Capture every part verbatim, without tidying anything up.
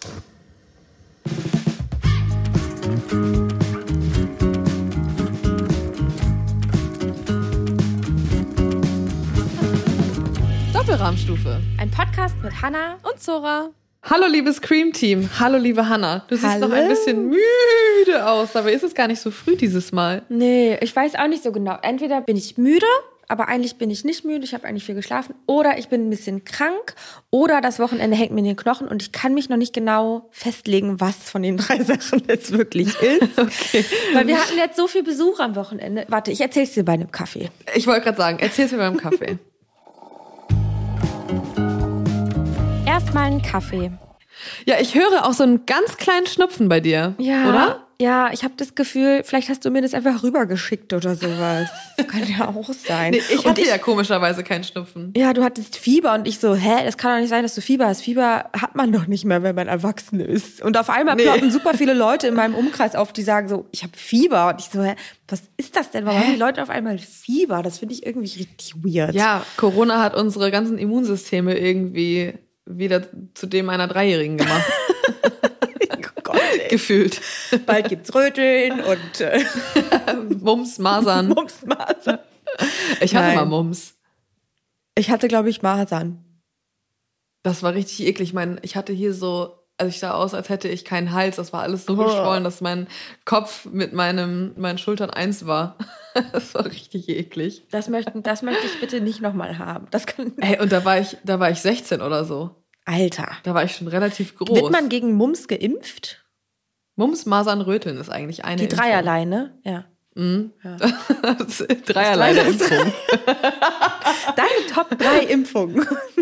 Doppelrahmstufe. Ein Podcast mit Hannah und Zora. Hallo liebes Cream-Team. Hallo liebe Hannah. Du siehst Hallo. noch ein bisschen müde aus, dabei ist es gar nicht so früh dieses Mal. Nee, ich weiß auch nicht so genau. Entweder bin ich müde, aber eigentlich bin ich nicht müde, ich habe eigentlich viel geschlafen. Oder ich bin ein bisschen krank. Oder das Wochenende hängt mir in den Knochen und ich kann mich noch nicht genau festlegen, was von den drei Sachen jetzt wirklich ist. Okay. Weil wir hatten jetzt so viel Besuch am Wochenende. Warte, ich erzähl's dir bei einem Kaffee. Ich wollte gerade sagen, erzähl's mir beim Kaffee. Erstmal einen Kaffee. Ja, ich höre auch so einen ganz kleinen Schnupfen bei dir, Ja, oder? Ja, ich habe das Gefühl, vielleicht hast du mir das einfach rübergeschickt oder sowas. Das kann ja auch sein. Nee, ich Und hatte ja komischerweise keinen Schnupfen. Ja, du hattest Fieber und ich so, hä, das kann doch nicht sein, dass du Fieber hast. Fieber hat man doch nicht mehr, wenn man erwachsen ist. Und auf einmal Nee. ploppen super viele Leute in meinem Umkreis auf, die sagen so, ich habe Fieber. Und ich so, hä, was ist das denn? Warum haben die Leute auf einmal Fieber? Das finde ich irgendwie richtig weird. Ja, Corona hat unsere ganzen Immunsysteme irgendwie wieder zu dem einer Dreijährigen gemacht. Gott, ey. Gefühlt. Bald gibt's Röteln und äh, Mumps, Masern. Mumps, Masern. Ich hatte Nein. mal Mumps. Ich hatte, glaube ich, Masern. Das war richtig eklig. Ich meine, ich hatte hier so, also ich sah aus, als hätte ich keinen Hals. Das war alles so Oh. geschwollen, dass mein Kopf mit meinem, meinen Schultern eins war. Das war richtig eklig. Das, möchten, das möchte ich bitte nicht nochmal haben. Das kann, Ey, und da war ich, da war ich sechzehn oder so. Alter. Da war ich schon relativ groß. Wird man gegen Mumps geimpft? Mumps, Masern, Röteln ist eigentlich eine Die Impfung. dreierlei, ne? Ja. Mhm. Ja. Das ist dreierlei der Impfung. Deine Top drei Impfungen.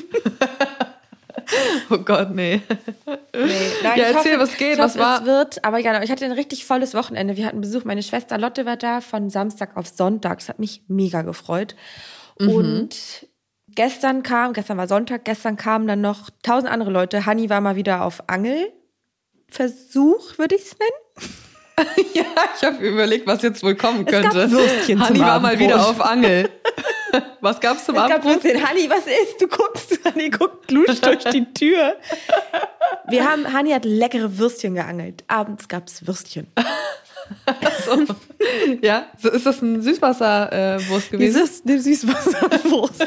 Oh Gott, nee. Nee, nein, Ja, ich erzähl, hoffe, was geht, ich was hoffe, war? Es wird, aber ja, ich hatte ein richtig volles Wochenende. Wir hatten Besuch. Meine Schwester Lotte war da von Samstag auf Sonntag. Das hat mich mega gefreut. Mhm. Und gestern kam, gestern war Sonntag, gestern kamen dann noch tausend andere Leute. Hanni war mal wieder auf Angelversuch, würde ich es nennen. Ja, ich habe überlegt, was jetzt wohl kommen Es gab könnte. Würstchen Hanni zum war mal Abendbrot. wieder auf Angel. Was gab's zum Es gab Abendbrot? Würstchen. Hanni, was ist? Du guckst, Hanni guckt glusch durch die Tür. Wir haben, Hanni hat leckere Würstchen geangelt. Abends gab's Würstchen. So. Ja, so ist das ein Süßwasserwurst äh, gewesen? Dieses eine Süßwasserwurst.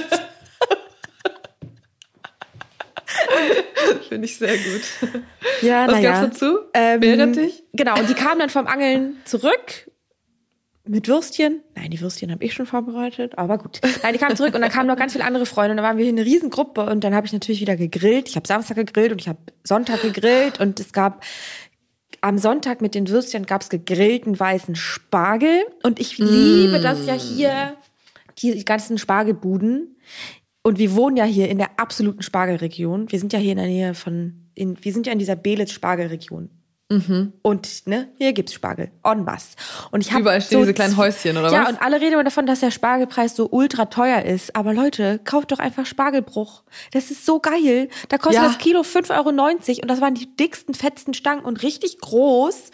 Finde ich sehr gut. Ja, Was naja. gab's dazu? Ähm, Meerrettich? Genau, und die kamen dann vom Angeln zurück mit Würstchen. Nein, die Würstchen habe ich schon vorbereitet, aber gut. Nein, die kamen zurück und dann kamen noch ganz viele andere Freunde und dann waren wir hier eine Riesengruppe und dann habe ich natürlich wieder gegrillt. Ich habe Samstag gegrillt und ich habe Sonntag gegrillt und es gab am Sonntag mit den Würstchen gab es gegrillten weißen Spargel und ich liebe das ja hier, die ganzen Spargelbuden. Und wir wohnen ja hier in der absoluten Spargelregion. Wir sind ja hier in der Nähe von, in, wir sind ja in dieser Belitz-Spargelregion. Mhm. Und ne, hier gibt's Spargel en masse. Und ich hab Überall stehen so diese kleinen Häuschen, oder ja, was? und alle reden immer davon, dass der Spargelpreis so ultra teuer ist. Aber Leute, kauft doch einfach Spargelbruch. Das ist so geil. Da kostet Ja. das Kilo fünf Euro neunzig und das waren die dicksten, fettsten Stangen und richtig groß.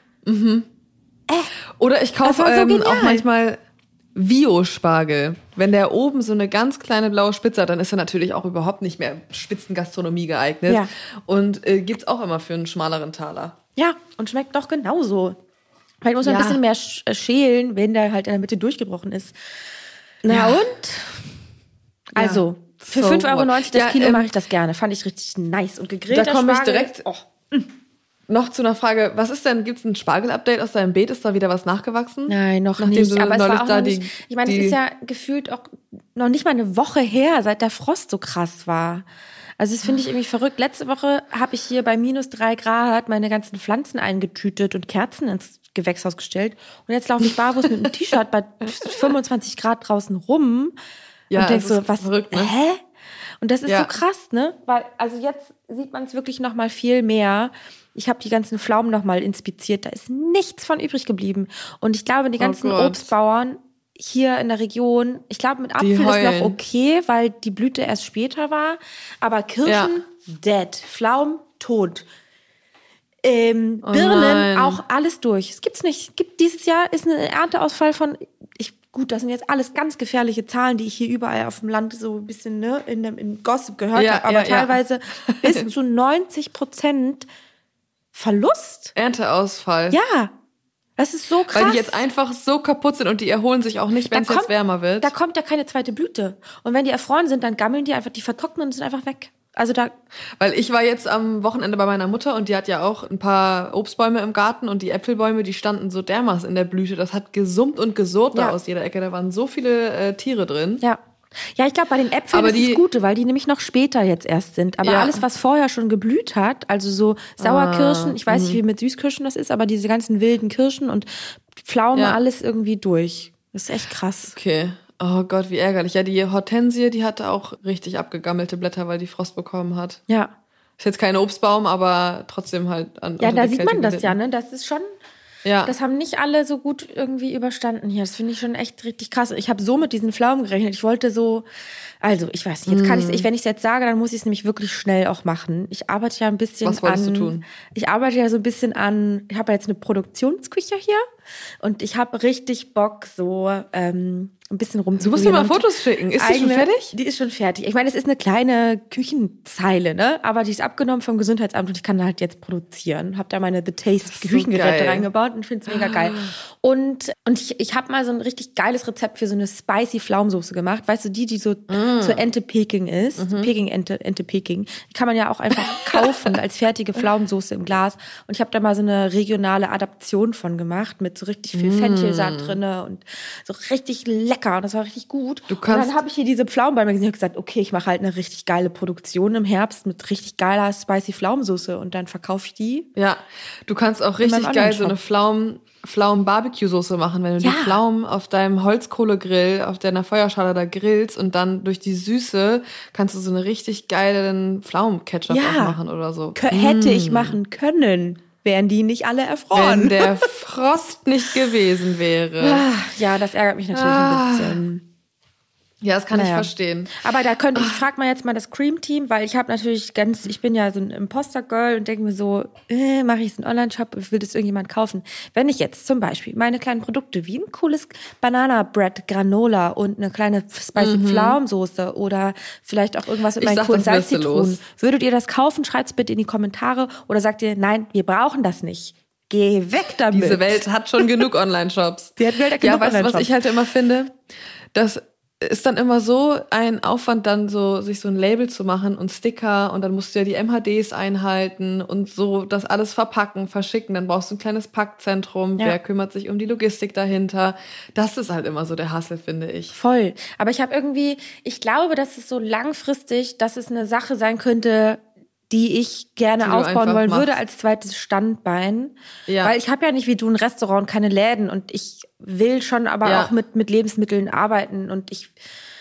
Oder ich Das kaufe war so ähm, genial. auch manchmal Vio-Spargel. Wenn der oben so eine ganz kleine blaue Spitze hat, dann ist er natürlich auch überhaupt nicht mehr Spitzengastronomie geeignet. Ja. Und äh, gibt's auch immer für einen schmaleren Taler. Ja, und schmeckt doch genauso. Vielleicht muss man Ja. ein bisschen mehr sch- äh, schälen, wenn der halt in der Mitte durchgebrochen ist. Na Ja. und? Also, für So fünf Euro neunzig das ja, Kilo ähm, mache ich das gerne. Fand ich richtig nice. Und gegrillter Da komme ich Spargel. direkt Oh. noch zu einer Frage. Was ist denn, gibt's ein Spargel-Update aus deinem Beet? Ist da wieder was nachgewachsen? Nein, noch Nachdem nicht. du Aber es neulich war auch da noch die- nicht. Ich meine, die- es ist ja gefühlt auch noch nicht mal eine Woche her, seit der Frost so krass war. Also das finde ich irgendwie verrückt. Letzte Woche habe ich hier bei minus drei Grad meine ganzen Pflanzen eingetütet und Kerzen ins Gewächshaus gestellt. Und jetzt laufe ich barfuß mit einem T-Shirt bei fünfundzwanzig Grad draußen rum Ja, und denk es so, ist was, verrückt, ne? hä? Und das ist Ja. so krass, ne? Weil, also jetzt sieht man es wirklich noch mal viel mehr. Ich habe die ganzen Pflaumen noch mal inspiziert. Da ist nichts von übrig geblieben. Und ich glaube, die ganzen Gott. Obstbauern hier in der Region, ich glaube, mit Die Apfel ist heulen. noch okay, weil die Blüte erst später war. Aber Kirschen, Ja. dead. Pflaumen, tot. Ähm, Oh Birnen, nein. auch alles durch. Es gibt's nicht. Es gibt dieses Jahr ist ein Ernteausfall von, ich, gut, das sind jetzt alles ganz gefährliche Zahlen, die ich hier überall auf dem Land so ein bisschen ne, in dem in Gossip gehört Ja, habe, aber ja, ja. teilweise bis zu neunzig Prozent Verlust. Ernteausfall. Ja, das ist so krass. Weil die jetzt einfach so kaputt sind und die erholen sich auch nicht, wenn es jetzt wärmer wird. Da kommt ja keine zweite Blüte. Und wenn die erfroren sind, dann gammeln die einfach, die vertrocknen und sind einfach weg. Also da. Weil ich war jetzt am Wochenende bei meiner Mutter und die hat ja auch ein paar Obstbäume im Garten und die Äpfelbäume, die standen so dermaßen in der Blüte. Das hat gesummt und gesurrt Ja. da aus jeder Ecke. Da waren so viele äh, Tiere drin. Ja. Ja, ich glaube, bei den Äpfeln Aber ist die- das Gute, weil die nämlich noch später jetzt erst sind. Aber Ja. alles, was vorher schon geblüht hat, also so Sauerkirschen, Ah, ich weiß nicht, wie mit Süßkirschen das ist, aber diese ganzen wilden Kirschen und Pflaumen, Ja. alles irgendwie durch. Das ist echt krass. Okay. Oh Gott, wie ärgerlich. Ja, die Hortensie, die hatte auch richtig abgegammelte Blätter, weil die Frost bekommen hat. Ja. Ist jetzt kein Obstbaum, aber trotzdem halt an Ja, unter da der sieht Kälte man das gelitten. ja, ne? Das ist schon, Ja. das haben nicht alle so gut irgendwie überstanden hier. Das finde ich schon echt richtig krass. Ich habe so mit diesen Pflaumen gerechnet. Ich wollte so, also ich weiß nicht, jetzt kann ich ich, wenn ich es jetzt sage, dann muss ich es nämlich wirklich schnell auch machen. Ich arbeite ja ein bisschen Was wolltest an, du tun? Ich arbeite ja so ein bisschen an, ich habe ja jetzt eine Produktionsküche hier und ich habe richtig Bock, so ähm, ein bisschen Du rumzuprobieren. musst mir mal und Fotos schicken. Ist die schon eigene- fertig? Die ist schon fertig. Ich meine, es ist eine kleine Küchenzeile, ne? Aber die ist abgenommen vom Gesundheitsamt und ich kann halt jetzt produzieren. Hab da meine The Taste so Küchengeräte geil. reingebaut und finde es mega geil. Und, und ich, ich habe mal so ein richtig geiles Rezept für so eine spicy Pflaumensoße gemacht. Weißt du, die, die so zur Ente Peking ist. Peking-Ente, Ente Peking. Die kann man ja auch einfach kaufen als fertige Pflaumensoße im Glas. Und ich habe da mal so eine regionale Adaption von gemacht mit so richtig viel Fenchelsaat drinne und so richtig lecker. Und das war richtig gut. Du und kannst- dann habe ich hier diese Pflaumenbäume gesehen und gesagt, okay, ich mache halt eine richtig geile Produktion im Herbst mit richtig geiler spicy Pflaumensoße und dann verkaufe ich die. Ja. Du kannst auch meinem richtig geil so Online-Shop. eine Pflaumen, Pflaumen-Barbecue-Soße machen, wenn du Ja. die Pflaumen auf deinem Holzkohlegrill, auf deiner Feuerschale da grillst und dann durch die Süße kannst du so eine richtig geilen Pflaumenketchup Ja. auch machen oder so. Kö- Hätte ich machen können, wären die nicht alle Wenn erfroren. der Frost nicht gewesen wäre. Ah, ja, das ärgert mich natürlich Ah. ein bisschen. Ja, das kann ich Naja. verstehen. Aber da könnte ich, frag mal jetzt mal das Cream-Team, weil ich habe natürlich ganz, ich bin ja so ein Imposter-Girl und denke mir so, äh, mache ich jetzt einen Online-Shop, will das irgendjemand kaufen? Wenn ich jetzt zum Beispiel meine kleinen Produkte wie ein cooles Banana-Bread, Granola und eine kleine spicy Pflaumensoße oder vielleicht auch irgendwas mit Ich meinen sag, coolen das wirst du Salzzitronen, los. würdet ihr das kaufen? Schreibt's bitte in die Kommentare oder sagt ihr, nein, wir brauchen das nicht. Geh weg damit. Diese Welt hat schon genug Online-Shops. Die hat Welt hat Ja, genug weißt du, was Online-Shops. ich halt immer finde? Das ist dann immer so ein Aufwand, dann so sich so ein Label zu machen und Sticker und dann musst du ja die M H Ds einhalten und so das alles verpacken, verschicken. Dann brauchst du ein kleines Packzentrum. Ja. Wer kümmert sich um die Logistik dahinter? Das ist halt immer so der Hassel, finde ich. Voll. Aber ich habe irgendwie, ich glaube, dass es so langfristig, dass es eine Sache sein könnte, die ich gerne Die du aufbauen einfach wollen machst. würde als zweites Standbein. Ja. Weil ich habe ja nicht wie du ein Restaurant, keine Läden und ich will schon aber Ja. auch mit, mit Lebensmitteln arbeiten und ich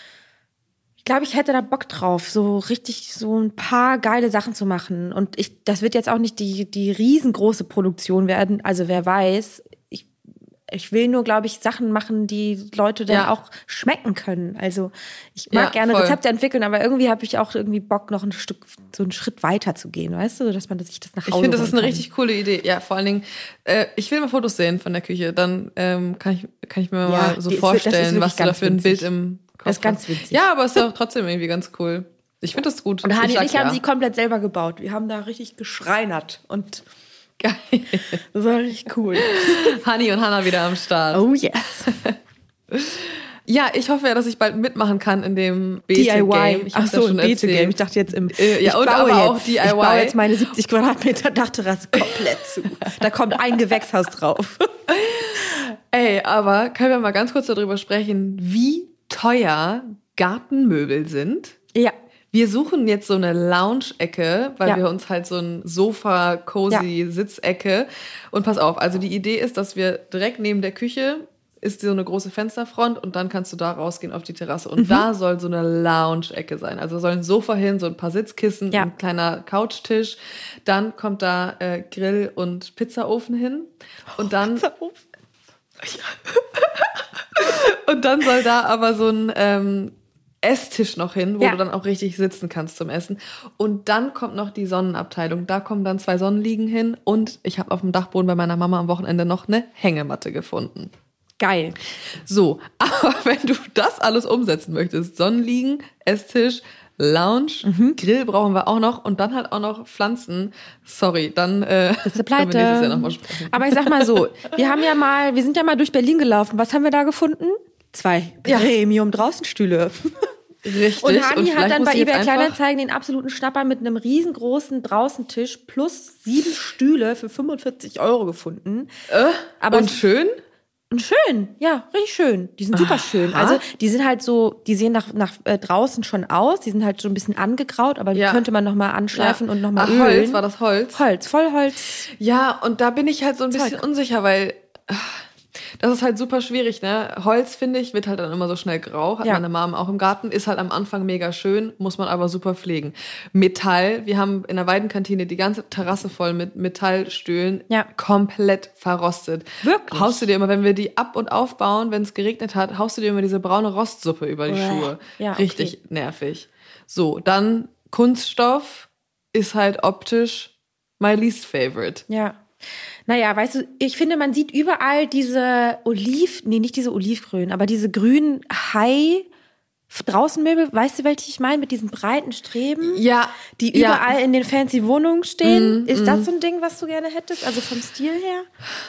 ich glaube, ich hätte da Bock drauf, so richtig so ein paar geile Sachen zu machen. Und ich, das wird jetzt auch nicht die, die riesengroße Produktion werden. Also wer weiß, ich, ich will nur, glaube ich, Sachen machen, die Leute dann Ja. auch schmecken können. Also ich mag Ja, gerne voll. Rezepte entwickeln, aber irgendwie habe ich auch irgendwie Bock, noch ein Stück, so einen Schritt weiter zu gehen, weißt du, dass man sich das nach Hause Ich finde, das ist holen eine kann. richtig coole Idee. Ja, vor allen Dingen, äh, ich will mal Fotos sehen von der Küche. Dann ähm, kann ich kann ich mir Ja, mal so die ist- das ist vorstellen, wirklich was du da ganz für ein winzig. Bild im Kopf Das ist ganz hast. winzig. Ja, aber es ist doch trotzdem irgendwie ganz cool. Ich finde das gut. Und Hani und sag ich haben ja. sie komplett selber gebaut. Wir haben da richtig geschreinert und Geil. das war richtig cool. Hani und Hannah wieder am Start. Oh yes. Ja, ich hoffe ja, dass ich bald mitmachen kann in dem D I Y. Bete-Game. Ich Ach hab's so, ja schon ein Bete-Game. Ich erzählt. dachte jetzt im. Äh, ja, ich und baue aber jetzt, auch D I Y. Ich baue jetzt meine siebzig Quadratmeter Dachterrasse komplett zu. Da kommt ein Gewächshaus drauf. Ey, aber können wir mal ganz kurz darüber sprechen, wie teuer Gartenmöbel sind? Ja. Wir suchen jetzt so eine Lounge-Ecke, weil Ja. wir uns halt so ein Sofa, cozy Sitzecke. Und pass auf, also die Idee ist, dass wir direkt neben der Küche ist so eine große Fensterfront und dann kannst du da rausgehen auf die Terrasse. Und Mhm. da soll so eine Lounge-Ecke sein. Also da soll ein Sofa hin, so ein paar Sitzkissen, Ja. ein kleiner Couchtisch. Dann kommt da äh, Grill- und Pizzaofen hin. Und dann Und dann soll da aber so ein ähm, Esstisch noch hin, wo Ja. du dann auch richtig sitzen kannst zum Essen. Und dann kommt noch die Sonnenabteilung. Da kommen dann zwei Sonnenliegen hin. Und ich habe auf dem Dachboden bei meiner Mama am Wochenende noch eine Hängematte gefunden. Geil. So, aber wenn du das alles umsetzen möchtest, Sonnenliegen, Esstisch, Lounge, mhm. Grill brauchen wir auch noch und dann halt auch noch Pflanzen. Sorry, dann äh, das ist können wir nächstes Jahr nochmal sprechen. Aber ich sag mal so, wir haben ja mal, wir sind ja mal durch Berlin gelaufen. Was haben wir da gefunden? Zwei Premium-Draußenstühle. Richtig. Und Hani und hat dann bei eBay Kleinanzeigen den absoluten Schnapper mit einem riesengroßen Draußentisch plus sieben Stühle für fünfundvierzig Euro gefunden. Äh, Aber und schön? Schön, ja, richtig schön. Die sind super schön. Also die sind halt so, die sehen nach, nach äh, draußen schon aus. Die sind halt so ein bisschen angegraut, aber die ja. könnte man nochmal anschleifen ja. und nochmal ölen. Holz, war das Holz? Holz, voll Holz. Ja, und da bin ich halt so ein bisschen Zeug. unsicher, weil das ist halt super schwierig, ne? Holz, finde ich, wird halt dann immer so schnell grau. Hat ja. meine Mom auch im Garten. Ist halt am Anfang mega schön, muss man aber super pflegen. Metall, wir haben in der Weidenkantine die ganze Terrasse voll mit Metallstühlen. Ja. Komplett verrostet. Wirklich? Haust du dir immer, wenn wir die ab- und aufbauen, wenn es geregnet hat, haust du dir immer diese braune Rostsuppe über die oh. Schuhe. Ja, Richtig okay. nervig. So, dann Kunststoff ist halt optisch my least favorite. Ja. Naja, weißt du, ich finde, man sieht überall diese Oliv, nee, nicht diese Olivgrün, aber diese grünen Hai Draußenmöbel, weißt du, welche ich meine, mit diesen breiten Streben, ja, die überall ja. in den fancy Wohnungen stehen. Mm, Ist mm. das so ein Ding, was du gerne hättest, also vom Stil her?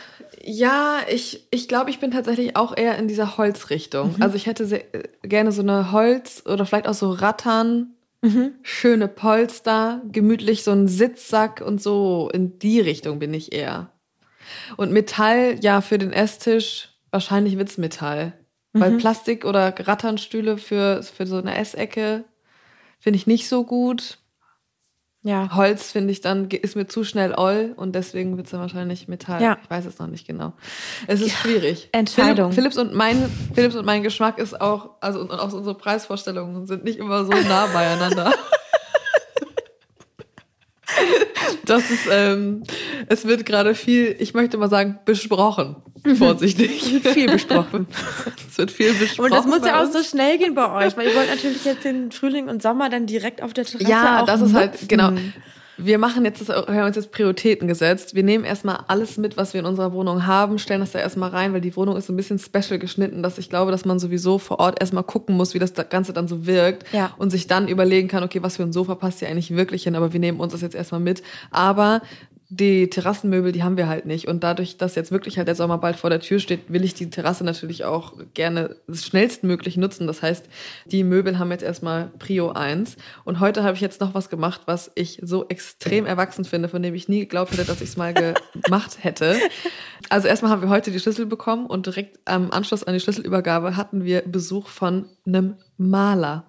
Ja, ich ich glaube, ich bin tatsächlich auch eher in dieser Holzrichtung. Mhm. Also ich hätte sehr, gerne so eine Holz oder vielleicht auch so Rattan, mhm. schöne Polster, gemütlich so ein Sitzsack und so in die Richtung bin ich eher. Und Metall, ja, für den Esstisch, wahrscheinlich wird's Metall. Mhm. Weil Plastik- oder Ratternstühle für, für so eine Essecke finde ich nicht so gut. Ja. Holz finde ich dann, ist mir zu schnell oll und deswegen wird's dann wahrscheinlich Metall. Ja. Ich weiß es noch nicht genau. Es ist ja. schwierig. Entscheidung. Philipp, Philipps, und mein, Philipps und mein Geschmack ist auch, also und auch unsere Preisvorstellungen sind nicht immer so nah beieinander. Das ist, ähm, es wird gerade viel, ich möchte mal sagen, besprochen. Vorsichtig. Viel besprochen. Es wird viel besprochen. Und das muss ja auch so schnell gehen bei euch, weil ihr wollt natürlich jetzt den Frühling und Sommer dann direkt auf der Terrasse ja, auch das ist nutzen. halt, genau. Wir machen jetzt, das, wir haben uns jetzt Prioritäten gesetzt. Wir nehmen erstmal alles mit, was wir in unserer Wohnung haben, stellen das da erstmal rein, weil die Wohnung ist so ein bisschen special geschnitten, dass ich glaube, dass man sowieso vor Ort erstmal gucken muss, wie das Ganze dann so wirkt ja. und sich dann überlegen kann, okay, was für ein Sofa passt hier eigentlich wirklich hin, aber wir nehmen uns das jetzt erstmal mit. Aber die Terrassenmöbel, die haben wir halt nicht. Und dadurch, dass jetzt wirklich halt der Sommer bald vor der Tür steht, will ich die Terrasse natürlich auch gerne schnellstmöglich nutzen. Das heißt, die Möbel haben jetzt erstmal Prio eins. Und heute habe ich jetzt noch was gemacht, was ich so extrem erwachsen finde, von dem ich nie geglaubt hätte, dass ich es mal gemacht hätte. Also erstmal haben wir heute die Schlüssel bekommen und direkt am Anschluss an die Schlüsselübergabe hatten wir Besuch von einem Maler.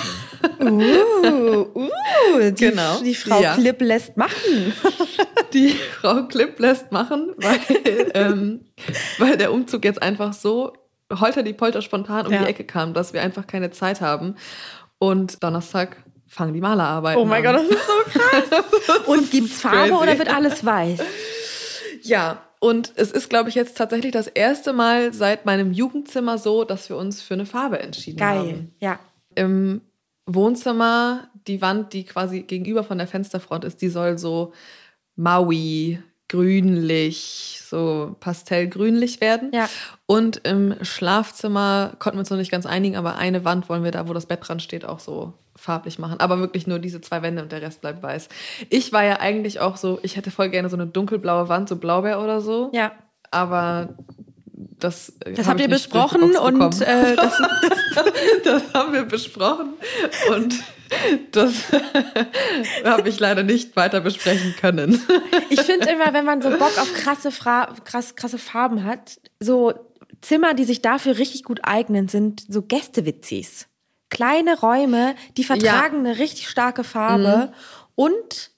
Uh, uh, die, genau. die Frau ja. Klipp lässt machen. Die Frau Klipp lässt machen, weil, ähm, weil der Umzug jetzt einfach so holter die Polter spontan um ja. die Ecke kam, dass wir einfach keine Zeit haben. Und Donnerstag fangen die Malerarbeiten an. Oh mein Gott, das ist so krass. Und gibt's Farbe crazy. Oder wird alles weiß? Ja, und es ist, glaube ich, jetzt tatsächlich das erste Mal seit meinem Jugendzimmer so, dass wir uns für eine Farbe entschieden Geil. haben. Geil, ja. Im Wohnzimmer, die Wand, die quasi gegenüber von der Fensterfront ist, die soll so Maui, grünlich, so pastellgrünlich werden. Ja. Und im Schlafzimmer konnten wir uns noch nicht ganz einigen, aber eine Wand wollen wir da, wo das Bett dran steht, auch so farblich machen. Aber wirklich nur diese zwei Wände und der Rest bleibt weiß. Ich war ja eigentlich auch so, ich hätte voll gerne so eine dunkelblaue Wand, so Blaubeer oder so. Ja. Aber das, das habt ihr besprochen und äh, das, das, das haben wir besprochen und das habe ich leider nicht weiter besprechen können. Ich finde immer, wenn man so Bock auf krasse, Fra- krass, krasse Farben hat, so Zimmer, die sich dafür richtig gut eignen, sind so Gäste-W Cs. Kleine Räume, die vertragen ja. eine richtig starke Farbe mhm. und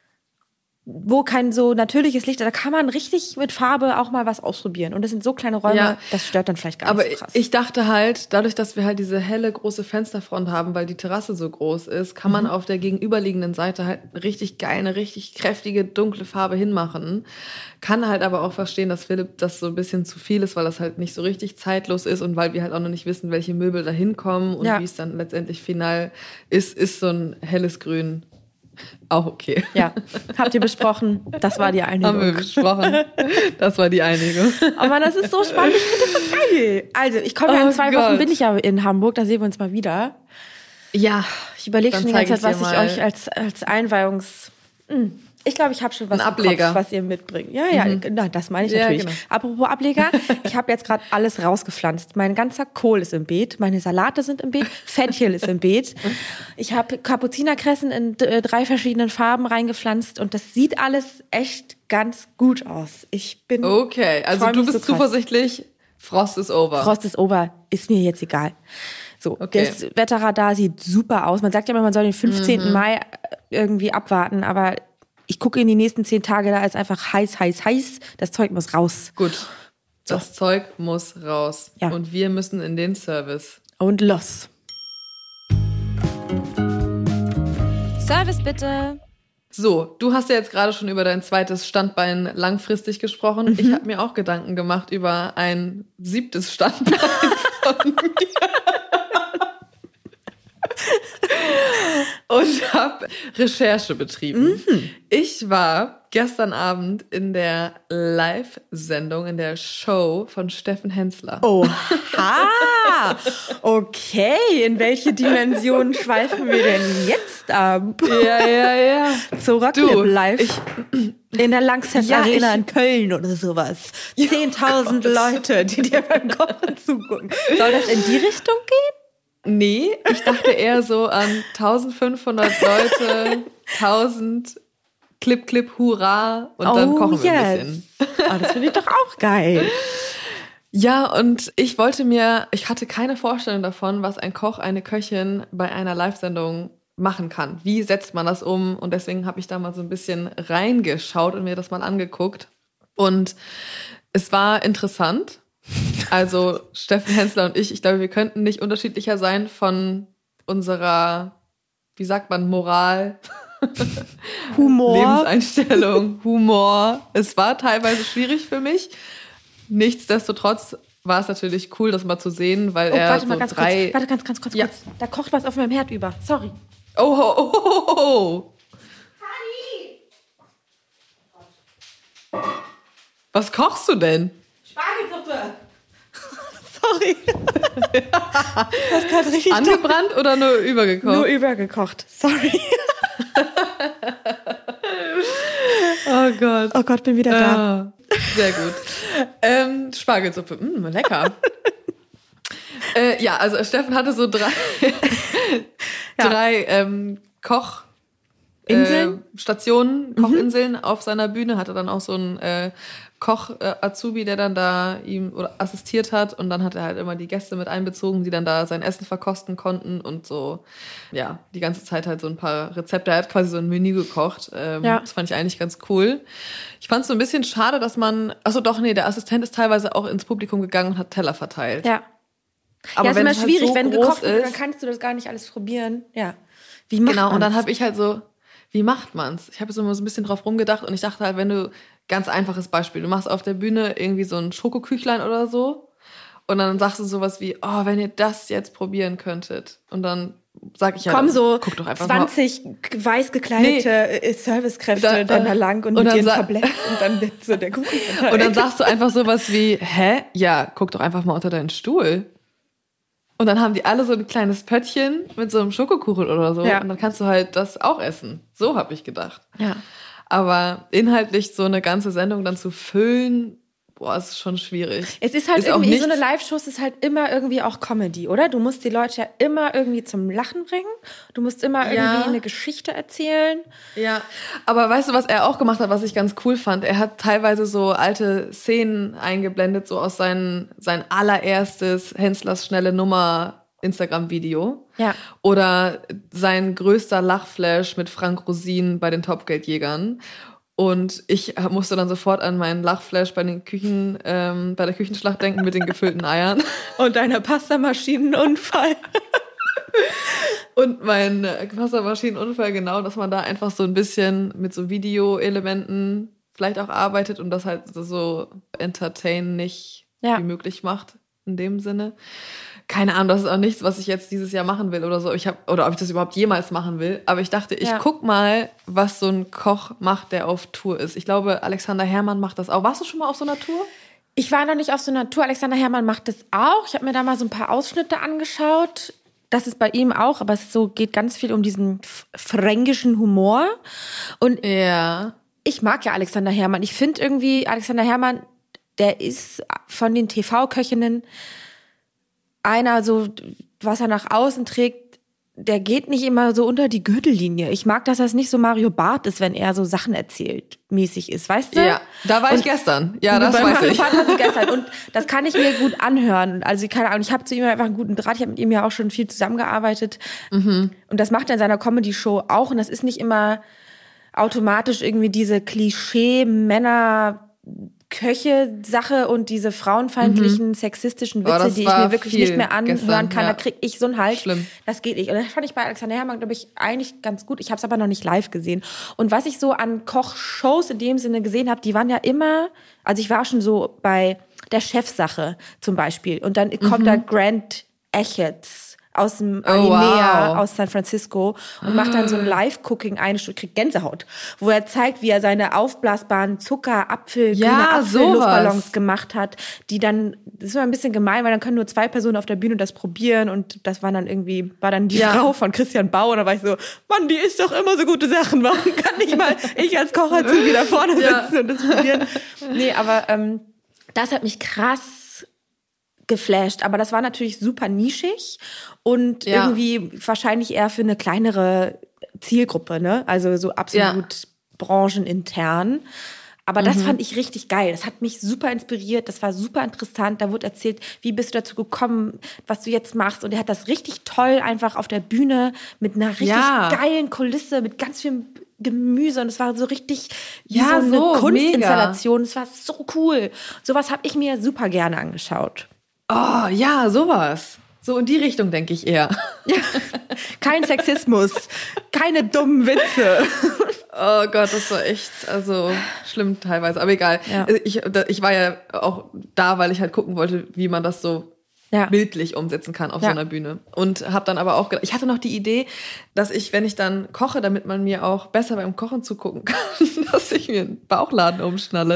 wo kein so natürliches Licht, da kann man richtig mit Farbe auch mal was ausprobieren. Und das sind so kleine Räume, ja. das stört dann vielleicht gar Aber nicht so krass. Ich dachte halt, dadurch, dass wir halt diese helle, große Fensterfront haben, weil die Terrasse so groß ist, kann man mhm. auf der gegenüberliegenden Seite halt richtig geil, eine richtig kräftige, dunkle Farbe hinmachen. Kann halt aber auch verstehen, dass Philipp das so ein bisschen zu viel ist, weil das halt nicht so richtig zeitlos ist und weil wir halt auch noch nicht wissen, welche Möbel da hinkommen und ja. wie es dann letztendlich final ist, ist so ein helles Grün auch okay. Ja, habt ihr besprochen. Das war die Einigung. Haben wir besprochen. Das war die Einigung. Aber das ist so spannend. Ich finde das so geil. Also, ich komme ja oh in zwei Gott. Wochen, bin ich ja in Hamburg. Da sehen wir uns mal wieder. Ja, ich überlege schon die ganze Zeit, was ich mal. euch als, als Einweihungs... Hm. Ich glaube, ich habe schon was Ein im Ableger. Kopf, was ihr mitbringt. Ja, ja, mhm. na, das meine ich ja, natürlich. Genau. Apropos Ableger, ich habe jetzt gerade alles rausgepflanzt. Mein ganzer Kohl ist im Beet, meine Salate sind im Beet, Fenchel ist im Beet. Ich habe Kapuzinerkressen in d- drei verschiedenen Farben reingepflanzt und das sieht alles echt ganz gut aus. Ich bin Okay, also du bist so zuversichtlich, Frost ist over. Frost ist over, ist mir jetzt egal. So, okay. Das Wetterradar sieht super aus. Man sagt ja immer, man soll den fünfzehnten Mhm. Mai irgendwie abwarten, aber ich gucke in die nächsten zehn Tage, da ist einfach heiß, heiß, heiß. Das Zeug muss raus. Gut, so. Das Zeug muss raus. Ja. Und wir müssen in den Service. Und los. Service bitte. So, du hast ja jetzt gerade schon über dein zweites Standbein langfristig gesprochen. Mhm. Ich habe mir auch Gedanken gemacht über ein siebtes Standbein von mir. Und habe Recherche betrieben. Mhm. Ich war gestern Abend in der Live-Sendung, in der Show von Steffen Hensler. Oha! Okay, in welche Dimension schweifen wir denn jetzt ab? Ja, ja, ja. Zu Rockclip Du, live. Ich, in der Langsess ja, Arena ich, in Köln oder sowas. zehntausend Leute, die dir beim Kochen zugucken. Soll das in die Richtung gehen? Nee, ich dachte eher so an eintausendfünfhundert Leute, tausend Clip, Clip, Hurra und oh, dann kochen wir yes. ein bisschen. Oh, das finde ich doch auch geil. Ja, und ich wollte mir, ich hatte keine Vorstellung davon, was ein Koch, eine Köchin bei einer Live-Sendung machen kann. Wie setzt man das um? Und deswegen habe ich da mal so ein bisschen reingeschaut und mir das mal angeguckt. Und es war interessant. Also Steffen Hensler und ich, ich glaube, wir könnten nicht unterschiedlicher sein von unserer, wie sagt man, Moral, Humor, Lebenseinstellung, Humor. Es war teilweise schwierig für mich. Nichtsdestotrotz war es natürlich cool, das mal zu sehen, weil oh, er warte so mal ganz drei... kurz, warte ganz, ganz kurz, ja. kurz. Da kocht was auf meinem Herd über. Sorry. Oh, oh, oh, oh, oh. Was kochst du denn? Spargelsuppe. Sorry. Das gerade richtig angebrannt dumm. Oder nur übergekocht? Nur übergekocht. Sorry. Oh Gott. Oh Gott, bin wieder da. Ah, sehr gut. Ähm, Spargelsuppe. Mm, lecker. äh, ja, also Steffen hatte so drei, ja. drei ähm, Koch... Inseln? Äh, Stationen, Kochinseln mhm. auf seiner Bühne, hatte dann auch so einen äh, Koch-Azubi, äh, der dann da ihm oder assistiert hat und dann hat er halt immer die Gäste mit einbezogen, die dann da sein Essen verkosten konnten und so, ja, die ganze Zeit halt so ein paar Rezepte. Er hat quasi so ein Menü gekocht. Ähm, ja. Das fand ich eigentlich ganz cool. Ich fand es so ein bisschen schade, dass man, achso doch, nee, der Assistent ist teilweise auch ins Publikum gegangen und hat Teller verteilt. Ja. Aber ja, ist wenn immer es schwierig, halt so wenn gekocht wird, ist, dann kannst du das gar nicht alles probieren. Ja. Wie macht genau, man's? Und dann habe ich halt so, wie macht man's? Ich habe so immer so ein bisschen drauf rumgedacht und ich dachte halt, wenn du, ganz einfaches Beispiel, du machst auf der Bühne irgendwie so ein Schokoküchlein oder so und dann sagst du sowas wie, oh, wenn ihr das jetzt probieren könntet. Und dann sag ich ja, Komm so, guck doch einfach zwanzig mal. weiß gekleidete nee. Servicekräfte da, dann da lang und, und mit ihren Tabletten und dann wird so der Kuchen. Und dann sagst du einfach sowas wie, hä? Ja, guck doch einfach mal unter deinen Stuhl. Und dann haben die alle so ein kleines Pöttchen mit so einem Schokokuchen oder so. Ja. Und dann kannst du halt das auch essen. So habe ich gedacht. Ja. Aber inhaltlich so eine ganze Sendung dann zu füllen, boah, ist schon schwierig. Es ist halt ist irgendwie, so eine Live-Show ist halt immer irgendwie auch Comedy, oder? Du musst die Leute ja immer irgendwie zum Lachen bringen. Du musst immer irgendwie ja. eine Geschichte erzählen. Ja, aber weißt du, was er auch gemacht hat, was ich ganz cool fand? Er hat teilweise so alte Szenen eingeblendet, so aus seinen, sein allererstes Henslers schnelle Nummer Instagram-Video. Ja. Oder sein größter Lachflash mit Frank Rosin bei den Topfgeldjägern. Und ich musste dann sofort an meinen Lachflash bei den Küchen, ähm, bei der Küchenschlacht denken mit den gefüllten Eiern. Und deiner Pastamaschinenunfall. Und mein Pastamaschinenunfall, genau, dass man da einfach so ein bisschen mit so Videoelementen vielleicht auch arbeitet und das halt so entertaining ja. wie möglich macht in dem Sinne. Keine Ahnung, das ist auch nichts, was ich jetzt dieses Jahr machen will oder so. Ich hab, oder ob ich das überhaupt jemals machen will. Aber ich dachte, ich ja. guck mal, was so ein Koch macht, der auf Tour ist. Ich glaube, Alexander Herrmann macht das auch. Warst du schon mal auf so einer Tour? Ich war noch nicht auf so einer Tour. Alexander Herrmann macht das auch. Ich habe mir da mal so ein paar Ausschnitte angeschaut. das ist bei ihm auch, aber es so geht ganz viel um diesen fränkischen Humor. Und ja. ich mag ja Alexander Herrmann. Ich finde irgendwie, Alexander Herrmann, der ist von den T V-Köchinnen einer so, was er nach außen trägt, der geht nicht immer so unter die Gürtellinie. Ich mag, dass das nicht so Mario Barth ist, wenn er so Sachen erzählt, mäßig ist, weißt du? Ja, da war und ich gestern. Ja, das weiß Mario ich. Barth warst du gestern. Und das kann ich mir gut anhören. Also keine Ahnung, ich habe zu ihm einfach einen guten Draht. Ich habe mit ihm ja auch schon viel zusammengearbeitet. Mhm. Und das macht er in seiner Comedy-Show auch. Und das ist nicht immer automatisch irgendwie diese Klischee-Männer- Köche-Sache und diese frauenfeindlichen, mhm. sexistischen Witze, oh, die ich mir wirklich nicht mehr anhören gestern, kann. Ja. Da krieg ich so einen Hals. Schlimm. Das geht nicht. Und das fand ich bei Alexander Herrmann, glaube ich, eigentlich ganz gut. Ich habe es aber noch nicht live gesehen. Und was ich so an Kochshows in dem Sinne gesehen habe, die waren ja immer, also ich war schon so bei der Chefsache zum Beispiel. Und dann kommt mhm. da Grant Achatz aus dem Alinea, oh, wow. aus San Francisco und macht dann so ein Live-Cooking eine Stunde, kriegt Gänsehaut, wo er zeigt, wie er seine aufblasbaren Zucker, Apfel, ja, grüne Apfel-Luftballons gemacht hat, die dann, das ist immer ein bisschen gemein, weil dann können nur zwei Personen auf der Bühne das probieren und das war dann irgendwie, war dann die ja. Frau von Christian Bau und da war ich so, Mann, die isst doch immer so gute Sachen, warum kann nicht mal ich als Kochazubi wieder vorne sitzen ja. und das probieren? Nee, aber ähm, das hat mich krass geflasht, aber das war natürlich super nischig und ja. irgendwie wahrscheinlich eher für eine kleinere Zielgruppe, ne? Also so absolut ja. branchenintern. Aber mhm. das fand ich richtig geil. Das hat mich super inspiriert. Das war super interessant. Da wurde erzählt, wie bist du dazu gekommen, was du jetzt machst. Und er hat das richtig toll einfach auf der Bühne mit einer richtig ja. geilen Kulisse, mit ganz viel Gemüse. Und es war so richtig wie ja, so eine so, Kunstinstallation. Es war so cool. Sowas habe ich mir super gerne angeschaut. Oh, ja, sowas. So in die Richtung denke ich eher. Ja. Kein Sexismus, keine dummen Witze. Oh Gott, das war echt, also schlimm teilweise, aber egal. Ja. Ich, ich war ja auch da, weil ich halt gucken wollte, wie man das so ja. bildlich umsetzen kann auf ja. so einer Bühne. Und habe dann aber auch gedacht, ich hatte noch die Idee, dass ich, wenn ich dann koche, damit man mir auch besser beim Kochen zugucken kann, dass ich mir einen Bauchladen umschnalle.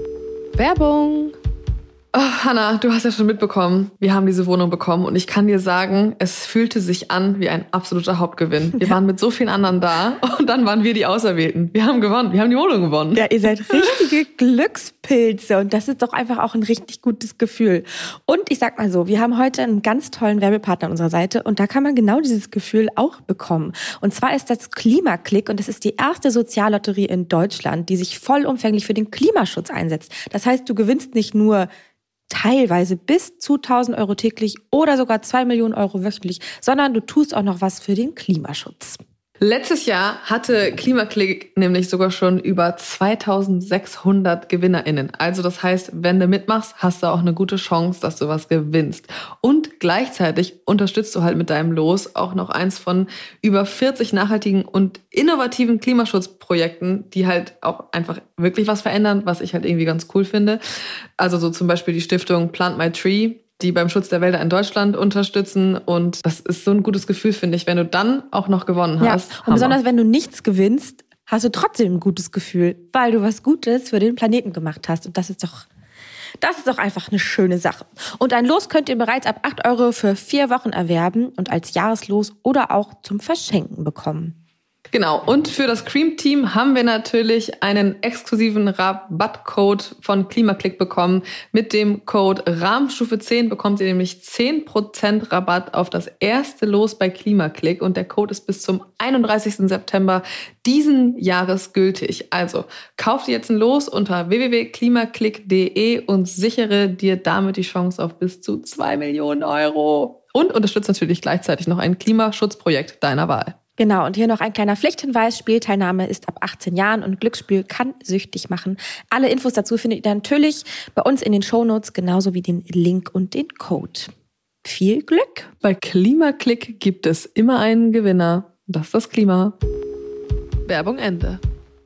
Werbung! Oh, Hannah, du hast ja schon mitbekommen, wir haben diese Wohnung bekommen und ich kann dir sagen, es fühlte sich an wie ein absoluter Hauptgewinn. Wir ja. waren mit so vielen anderen da und dann waren wir die Auserwählten. Wir haben gewonnen, wir haben die Wohnung gewonnen. Ja, ihr seid richtige Glückspilze und das ist doch einfach auch ein richtig gutes Gefühl. Und ich sag mal so, wir haben heute einen ganz tollen Werbepartner an unserer Seite und da kann man genau dieses Gefühl auch bekommen. Und zwar ist das Klimaklick und das ist die erste Soziallotterie in Deutschland, die sich vollumfänglich für den Klimaschutz einsetzt. Das heißt, du gewinnst nicht nur teilweise bis zu tausend Euro täglich oder sogar zwei Millionen Euro wöchentlich, sondern du tust auch noch was für den Klimaschutz. Letztes Jahr hatte Klimaklick nämlich sogar schon über zweitausendsechshundert GewinnerInnen. Also das heißt, wenn du mitmachst, hast du auch eine gute Chance, dass du was gewinnst. Und gleichzeitig unterstützt du halt mit deinem Los auch noch eins von über vierzig nachhaltigen und innovativen Klimaschutzprojekten, die halt auch einfach wirklich was verändern, was ich halt irgendwie ganz cool finde. Also so zum Beispiel die Stiftung Plant My Tree, die beim Schutz der Wälder in Deutschland unterstützen. Und das ist so ein gutes Gefühl, finde ich, wenn du dann auch noch gewonnen hast. Ja, und Hammer. Besonders wenn du nichts gewinnst, hast du trotzdem ein gutes Gefühl, weil du was Gutes für den Planeten gemacht hast. Und das ist doch, das ist doch einfach eine schöne Sache. Und ein Los könnt ihr bereits ab acht Euro für vier Wochen erwerben und als Jahreslos oder auch zum Verschenken bekommen. Genau, und für das Cream-Team haben wir natürlich einen exklusiven Rabattcode von Klimaklick bekommen. Mit dem Code Rahmenstufe zehn bekommt ihr nämlich zehn Prozent Rabatt auf das erste Los bei Klimaklick und der Code ist bis zum einunddreißigsten September diesen Jahres gültig. Also kauf dir jetzt ein Los unter w w w punkt klimaklick punkt d e und sichere dir damit die Chance auf bis zu zwei Millionen Euro. Und unterstütze natürlich gleichzeitig noch ein Klimaschutzprojekt deiner Wahl. Genau, und hier noch ein kleiner Pflichthinweis. Spielteilnahme ist ab achtzehn Jahren und Glücksspiel kann süchtig machen. Alle Infos dazu findet ihr natürlich bei uns in den Shownotes, genauso wie den Link und den Code. Viel Glück! Bei Klimaklick gibt es immer einen Gewinner. Das ist das Klima. Werbung Ende.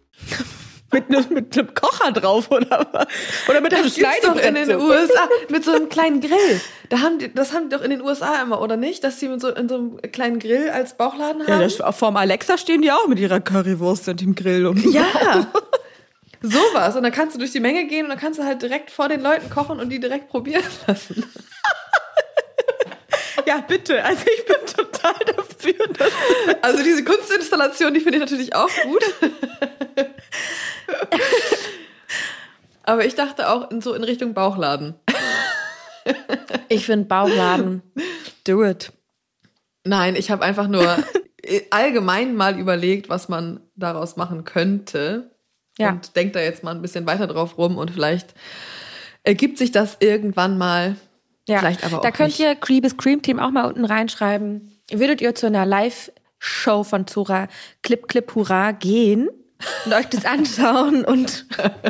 Mit, ne, mit einem Kocher drauf, oder was? Oder mit einem Schneidebrett in den U S A, mit so einem kleinen Grill. Da haben die, das haben die doch in den U S A immer, oder nicht? Dass sie mit so, in so einem kleinen Grill als Bauchladen haben? Ja, das, vorm Alexa stehen die auch mit ihrer Currywurst und dem Grill. Um ja, sowas. Und dann kannst du durch die Menge gehen und dann kannst du halt direkt vor den Leuten kochen und die direkt probieren lassen. Ja, bitte. Also ich bin total dafür. Dass also diese Kunstinstallation, die finde ich natürlich auch gut. Aber ich dachte auch in, so in Richtung Bauchladen. Ich finde Bauchladen. Do it. Nein, ich habe einfach nur allgemein mal überlegt, was man daraus machen könnte. Ja. Und denke da jetzt mal ein bisschen weiter drauf rum und vielleicht ergibt sich das irgendwann mal. Ja, vielleicht aber auch da könnt nicht. ihr Liebes Cream Team auch mal unten reinschreiben. Würdet ihr zu einer Live-Show von Zora Clip Clip Hurra gehen und euch das anschauen und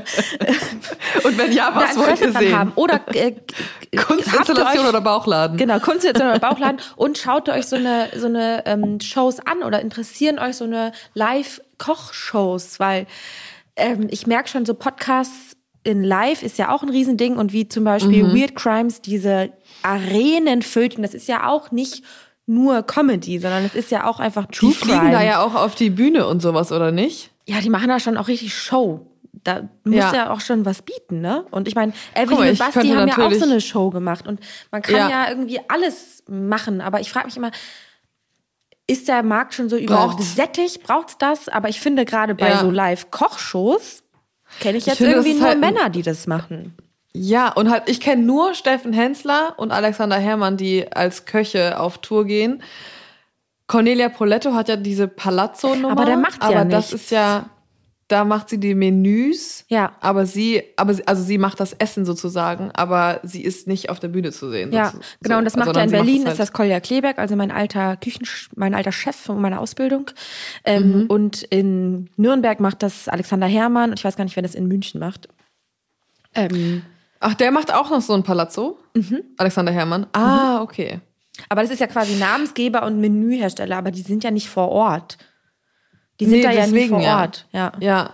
und wenn ja, was wollt ihr sehen? Haben? Oder äh, Kunstinstallation oder Bauchladen? Genau, Kunstinstallation oder Bauchladen und schaut euch so eine so eine ähm, Shows an oder interessieren euch so eine Live-Kochshows, weil ähm, ich merke schon, so Podcasts in Live ist ja auch ein Riesending und wie zum Beispiel mhm. Weird Crimes, diese Arenen füllt, und das ist ja auch nicht nur Comedy, sondern es ist ja auch einfach True Die fliegen Crime. da ja auch auf die Bühne und sowas, oder nicht? Ja, die machen da schon auch richtig Show. Da muss ja, ja auch schon was bieten, ne? Und ich meine, Evelyn mal, und Basti haben ja auch so eine Show gemacht und man kann ja, ja irgendwie alles machen, aber ich frage mich immer, ist der Markt schon so übersättigt? Braucht's das? Aber ich finde gerade bei ja. so Live-Kochshows kenne ich jetzt ich finde, irgendwie nur halt Männer, die das machen. Ja, und halt, ich kenne nur Steffen Hensler und Alexander Herrmann, die als Köche auf Tour gehen. Cornelia Poletto hat ja diese Palazzo-Nummer. Aber der macht ja aber nichts. das ist ja, da macht sie die Menüs. Ja. Aber sie, aber sie, also sie macht das Essen sozusagen, aber sie ist nicht auf der Bühne zu sehen. Ja, so, genau. Und das macht also, ja in Berlin, das halt. ist das Kolja Kleberg, also mein alter Küchen, mein alter Chef von meiner Ausbildung. Ähm, mhm. Und in Nürnberg macht das Alexander Herrmann. Und ich weiß gar nicht, wer das in München macht. Ähm, Ach, der macht auch noch so ein Palazzo? Mhm. Alexander Herrmann? Ah, okay. Aber das ist ja quasi Namensgeber und Menühersteller, aber die sind ja nicht vor Ort. Die sind nee, da ja deswegen, nicht vor ja. Ort. Ja. ja.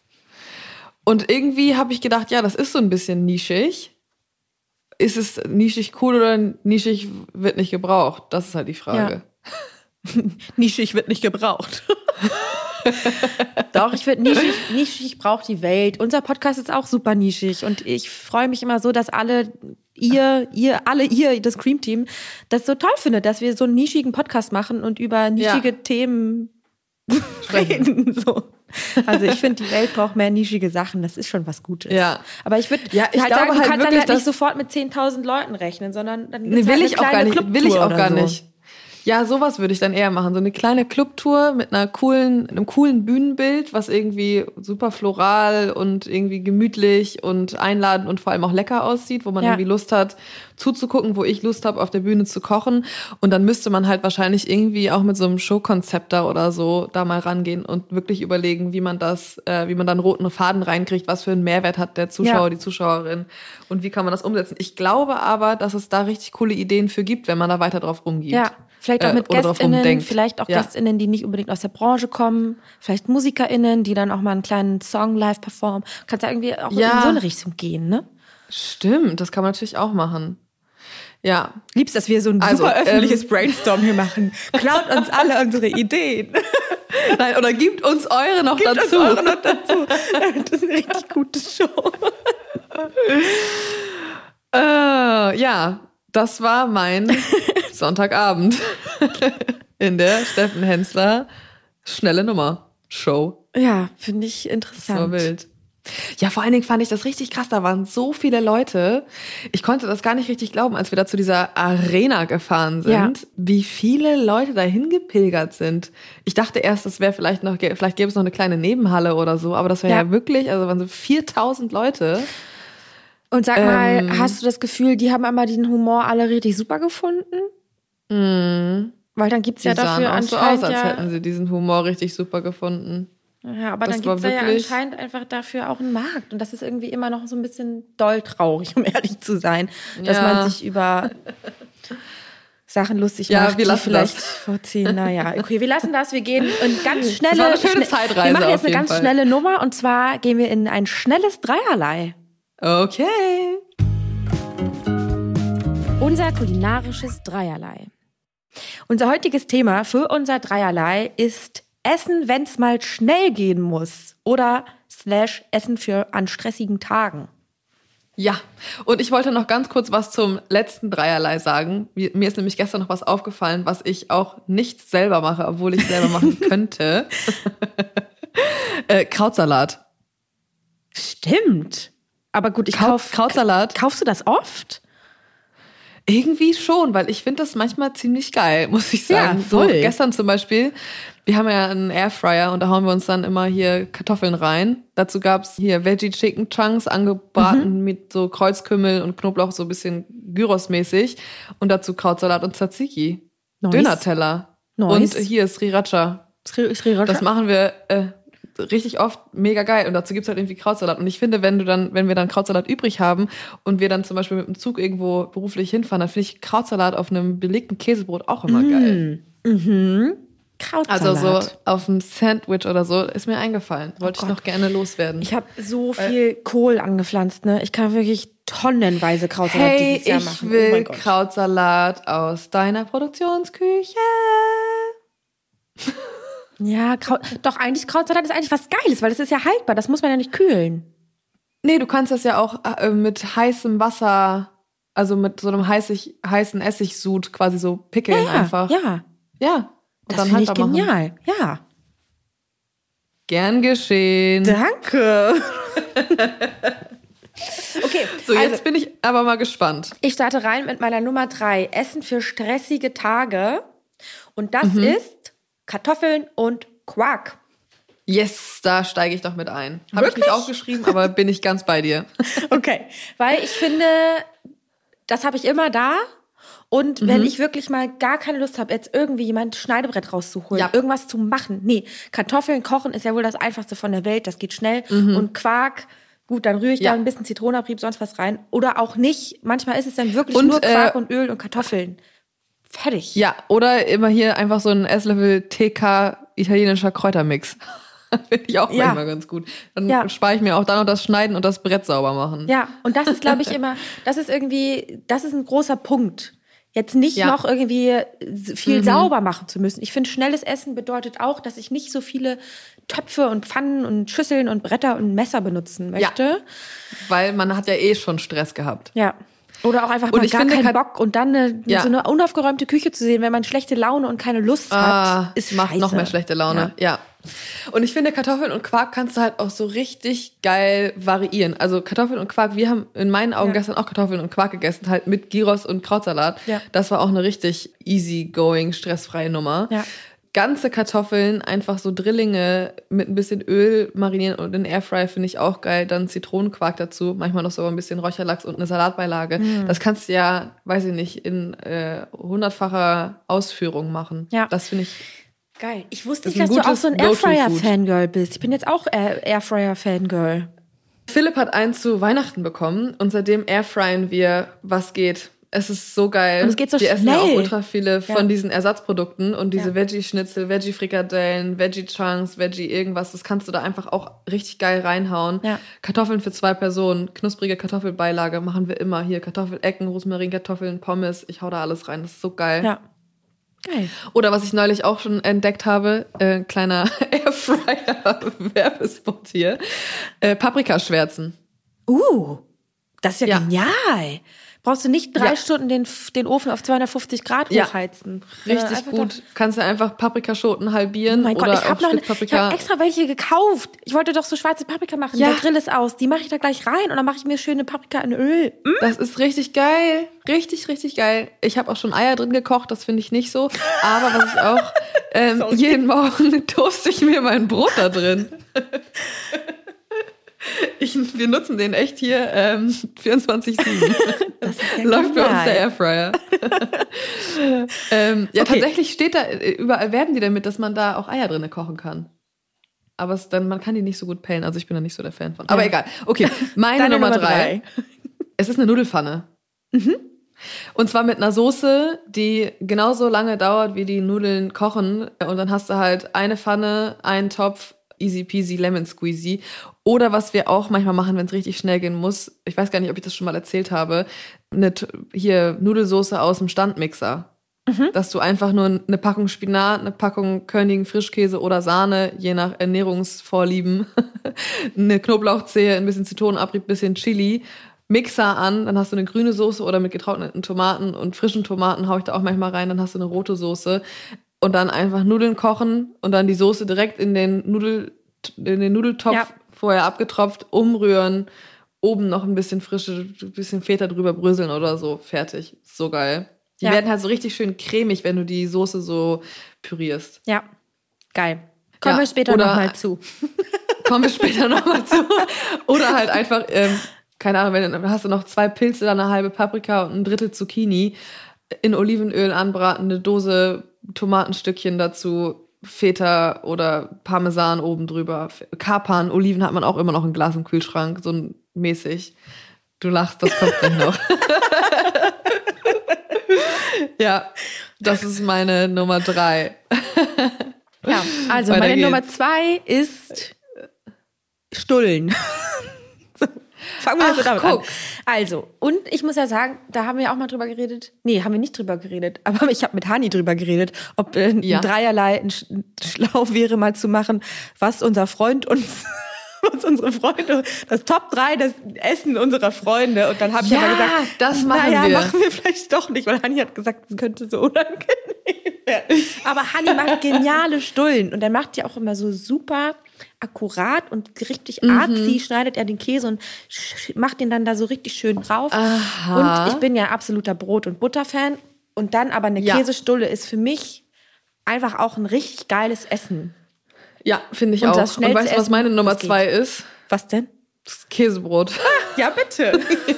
Und irgendwie habe ich gedacht, ja, das ist so ein bisschen nischig. Ist es nischig cool oder nischig wird nicht gebraucht? Das ist halt die Frage. Ja. Nischig wird nicht gebraucht. Doch, ich finde, nischig, nischig braucht die Welt. Unser Podcast ist auch super nischig und ich freue mich immer so, dass alle ihr, ihr, alle ihr, das Cream Team, das so toll findet, dass wir so einen nischigen Podcast machen und über nischige ja. Themen reden. So. Also ich finde, die Welt braucht mehr nischige Sachen. Das ist schon was Gutes. Ja. Aber ich würde ja, ich halt glaube sagen, du halt kannst wirklich, dann halt nicht sofort mit zehntausend Leuten rechnen, sondern dann nee, will halt ich auch gar nicht. Will ich auch gar so. nicht. Ja, sowas würde ich dann eher machen. So eine kleine Clubtour mit einer coolen, einem coolen Bühnenbild, was irgendwie super floral und irgendwie gemütlich und einladend und vor allem auch lecker aussieht, wo man ja. irgendwie Lust hat zuzugucken, wo ich Lust habe, auf der Bühne zu kochen. Und dann müsste man halt wahrscheinlich irgendwie auch mit so einem Showkonzept da oder so da mal rangehen und wirklich überlegen, wie man das, äh, wie man dann roten Faden reinkriegt, was für einen Mehrwert hat der Zuschauer, ja. die Zuschauerin und wie kann man das umsetzen. Ich glaube aber, dass es da richtig coole Ideen für gibt, wenn man da weiter drauf rumgeht. Ja. Vielleicht auch mit äh, GästInnen, vielleicht auch ja. GästInnen, die nicht unbedingt aus der Branche kommen, vielleicht MusikerInnen, die dann auch mal einen kleinen Song live performen. Kannst ja irgendwie auch ja. in so eine Richtung gehen, ne? Stimmt, das kann man natürlich auch machen. Ja. Liebst, dass wir so ein also, super öffentliches ähm, Brainstorm hier machen. Klaut uns alle unsere Ideen. Nein, oder gebt uns eure noch gebt dazu. Uns eure noch dazu. Das ist eine richtig gute Show. äh, ja, das war mein Sonntagabend in der Steffen Hensler Schnelle Nummer Show. Ja, finde ich interessant. So wild. Ja, vor allen Dingen fand ich das richtig krass. Da waren so viele Leute. Ich konnte das gar nicht richtig glauben, als wir da zu dieser Arena gefahren sind, ja. wie viele Leute dahin gepilgert sind. Ich dachte erst, das wäre vielleicht noch, vielleicht gäbe es noch eine kleine Nebenhalle oder so, aber das wäre ja. ja wirklich, also waren so viertausend Leute. Und sag mal, ähm, hast du das Gefühl, die haben einmal den Humor alle richtig super gefunden? Mm, Weil dann gibt's ja dafür anscheinend so aus, als ja, hätten sie diesen Humor richtig super gefunden. Ja, aber das dann gibt's da ja anscheinend einfach dafür auch einen Markt. Und das ist irgendwie immer noch so ein bisschen doll traurig, um ehrlich zu sein. Dass ja. man sich über Sachen lustig ja, macht, wir die vielleicht das. vor zehn, naja. Okay, wir lassen das, wir gehen in ganz schnelle... Das war eine schöne Zeitreise. Wir machen jetzt eine ganz Fall. schnelle Nummer und zwar gehen wir in ein schnelles Dreierlei. Okay. Unser kulinarisches Dreierlei. Unser heutiges Thema für unser Dreierlei ist Essen, wenn's mal schnell gehen muss. Oder slash Essen für an stressigen Tagen. Ja, und ich wollte noch ganz kurz was zum letzten Dreierlei sagen. Mir ist nämlich gestern noch was aufgefallen, was ich auch nicht selber mache, obwohl ich selber machen könnte. äh, Krautsalat. Stimmt. Aber gut, ich Kraut, kauf Krautsalat. Kaufst du das oft? Irgendwie schon, weil ich finde das manchmal ziemlich geil, muss ich sagen. Ja, voll. So, gestern zum Beispiel, wir haben ja einen Airfryer und da hauen wir uns dann immer hier Kartoffeln rein. Dazu gab's hier Veggie Chicken Chunks, angebraten mhm. mit so Kreuzkümmel und Knoblauch, so ein bisschen Gyros-mäßig. Und dazu Krautsalat und Tzatziki. Nice. Döner-Teller. Nice. Und hier Sriracha. Sri, Sriracha. Das machen wir äh, richtig oft, mega geil. Und dazu gibt's halt irgendwie Krautsalat. Und ich finde, wenn du dann, wenn wir dann Krautsalat übrig haben und wir dann zum Beispiel mit dem Zug irgendwo beruflich hinfahren, dann finde ich Krautsalat auf einem belegten Käsebrot auch immer mm. geil. Mhm. Krautsalat. Also so auf einem Sandwich oder so, ist mir eingefallen. Wollte oh ich noch gerne loswerden. Ich habe so viel äh, Kohl angepflanzt, ne? Ich kann wirklich tonnenweise Krautsalat hey, dieses Jahr ich machen. Ich will oh mein Gott. Krautsalat aus deiner Produktionsküche. Ja, Kraut, doch eigentlich Krautsalat ist eigentlich was Geiles, weil das ist ja haltbar, das muss man ja nicht kühlen. Nee, du kannst das ja auch äh, mit heißem Wasser, also mit so einem heißig, heißen Essigsud quasi so pickeln ja, einfach. Ja, ja. Und das finde ich genial, machen. Ja. Gern geschehen. Danke. Okay, so jetzt also, bin ich aber mal gespannt. Ich starte rein mit meiner Nummer drei, Essen für stressige Tage. Und das mhm. ist Kartoffeln und Quark. Yes, da steige ich doch mit ein. Habe ich nicht aufgeschrieben, aber bin ich ganz bei dir. Okay, weil ich finde, das habe ich immer da. Und wenn mhm. ich wirklich mal gar keine Lust habe, jetzt irgendwie jemand Schneidebrett rauszuholen, ja. irgendwas zu machen. Nee, Kartoffeln kochen ist ja wohl das Einfachste von der Welt. Das geht schnell. Mhm. Und Quark, gut, dann rühre ich ja. da ein bisschen Zitronenabrieb, sonst was rein. Oder auch nicht. Manchmal ist es dann wirklich und, nur Quark äh, und Öl und Kartoffeln. Fertig. Ja, oder immer hier einfach so ein Esslöffel T K italienischer Kräutermix. Finde ich auch ja. manchmal ganz gut. Dann ja. spare ich mir auch dann noch das Schneiden und das Brett sauber machen. Ja, und das ist, glaube ich, immer, das ist irgendwie, das ist ein großer Punkt. Jetzt nicht ja. noch irgendwie viel mhm. sauber machen zu müssen. Ich finde, schnelles Essen bedeutet auch, dass ich nicht so viele Töpfe und Pfannen und Schüsseln und Bretter und Messer benutzen möchte. Ja. Weil man hat ja eh schon Stress gehabt. Ja. Oder auch einfach mal gar finde, keinen Bock und dann eine, ja. so eine unaufgeräumte Küche zu sehen, wenn man schlechte Laune und keine Lust ah, hat, ist macht scheiße. Noch mehr schlechte Laune. Ja. ja. Und ich finde, Kartoffeln und Quark kannst du halt auch so richtig geil variieren. Also Kartoffeln und Quark, wir haben in meinen Augen ja. gestern auch Kartoffeln und Quark gegessen, halt mit Gyros und Krautsalat. Ja. Das war auch eine richtig easy-going, stressfreie Nummer. Ja. Ganze Kartoffeln, einfach so Drillinge mit ein bisschen Öl marinieren und in Airfryer finde ich auch geil. Dann Zitronenquark dazu, manchmal noch so ein bisschen Räucherlachs und eine Salatbeilage. Mm. Das kannst du ja, weiß ich nicht, in äh, hundertfacher Ausführung machen. Ja. Das finde ich geil. Ich wusste nicht, dass du auch so ein Airfryer-Fangirl bist. Ich bin jetzt auch Airfryer-Fangirl. Philipp hat einen zu Weihnachten bekommen und seitdem airfryen wir, was geht. Es ist so geil. Und es geht so wir schnell. Wir essen ja auch ultra viele von ja. diesen Ersatzprodukten und diese ja. Veggie-Schnitzel, Veggie-Frikadellen, Veggie-Chunks, Veggie irgendwas, das kannst du da einfach auch richtig geil reinhauen. Ja. Kartoffeln für zwei Personen, knusprige Kartoffelbeilage machen wir immer. Hier Kartoffelecken, Rosmarinkartoffeln, Pommes, ich hau da alles rein. Das ist so geil. Ja. Geil. Oder was ich neulich auch schon entdeckt habe, äh, kleiner Airfryer-Werbespot hier, äh, Paprikaschwärzen. Uh, das ist ja, ja. genial. Brauchst du nicht drei ja. Stunden den, den Ofen auf zweihundertfünfzig Grad ja. hochheizen. Richtig gut. Kannst du einfach Paprikaschoten halbieren oh mein Gott, oder ich habe hab extra welche gekauft. Ich wollte doch so schwarze Paprika machen. Ja. Der Grill ist aus. Die mache ich da gleich rein und dann mache ich mir schöne Paprika in Öl. Mm. Das ist richtig geil. Richtig, richtig geil. Ich habe auch schon Eier drin gekocht. Das finde ich nicht so. Aber was ich auch ähm, jeden Morgen toaste ich mir mein Brot da drin. Ich, wir nutzen den echt hier ähm, vierundzwanzig sieben. Ja läuft bei uns der Airfryer. ähm, ja, okay. Tatsächlich steht da, überall werben die damit, dass man da auch Eier drin kochen kann. Aber es dann, man kann die nicht so gut pellen. Also ich bin da nicht so der Fan von. Aber ja. egal. Okay, meine Nummer, Nummer drei. drei. Es ist eine Nudelfanne. Mhm. Und zwar mit einer Soße, die genauso lange dauert, wie die Nudeln kochen. Und dann hast du halt eine Pfanne, einen Topf, easy peasy, lemon squeezy. Oder was wir auch manchmal machen, wenn es richtig schnell gehen muss, ich weiß gar nicht, ob ich das schon mal erzählt habe, eine hier Nudelsoße aus dem Standmixer. Mhm. Dass du einfach nur eine Packung Spinat, eine Packung Körnigen Frischkäse oder Sahne, je nach Ernährungsvorlieben, eine Knoblauchzehe, ein bisschen Zitronenabrieb, ein bisschen Chili, Mixer an, dann hast du eine grüne Soße oder mit getrockneten Tomaten und frischen Tomaten haue ich da auch manchmal rein, dann hast du eine rote Soße und dann einfach Nudeln kochen und dann die Soße direkt in den Nudel in den Nudeltopf Ja. vorher abgetropft, umrühren, oben noch ein bisschen frische, ein bisschen Feta drüber bröseln oder so, fertig. So geil. Die Ja. werden halt so richtig schön cremig, wenn du die Soße so pürierst. Ja, geil. Kommen Ja, wir später oder- nochmal zu. Kommen wir später nochmal zu. Oder halt einfach, ähm, keine Ahnung, wenn, dann hast du noch zwei Pilze, dann eine halbe Paprika und ein Drittel Zucchini in Olivenöl anbraten, eine Dose Tomatenstückchen dazu, Feta oder Parmesan oben drüber, Kapern, Oliven hat man auch immer noch ein Glas im Kühlschrank, so ein mäßig. Du lachst, das kommt gleich noch. Ja, das ist meine Nummer drei. Ja, also Weiter meine geht's. Nummer zwei ist Stullen. So, fangen wir Ach, also damit guck. an. Also, und ich muss ja sagen, da haben wir auch mal drüber geredet. Nee, haben wir nicht drüber geredet. Aber ich habe mit Hani drüber geredet, ob äh, Ja. ein Dreierlei ein Sch- schlau wäre, mal zu machen, was unser Freund uns, was unsere Freunde, das Top drei, das Essen unserer Freunde. Und dann habe ich Ja, aber gesagt, das machen naja, wir. machen wir vielleicht doch nicht, weil Hani hat gesagt, es könnte so unangenehm werden. Aber Hani macht geniale Stullen und er macht die auch immer so super akkurat und richtig artsy, schneidet er den Käse und sch- macht den dann da so richtig schön drauf. Aha. Und ich bin ja absoluter Brot- und Butter-Fan. Und dann aber eine Ja. Käsestulle ist für mich einfach auch ein richtig geiles Essen. Ja, finde ich Und auch. das Und schnellste weißt du, was Essen, meine Nummer was geht. zwei ist? Was denn? Das Käsebrot. Ja, bitte.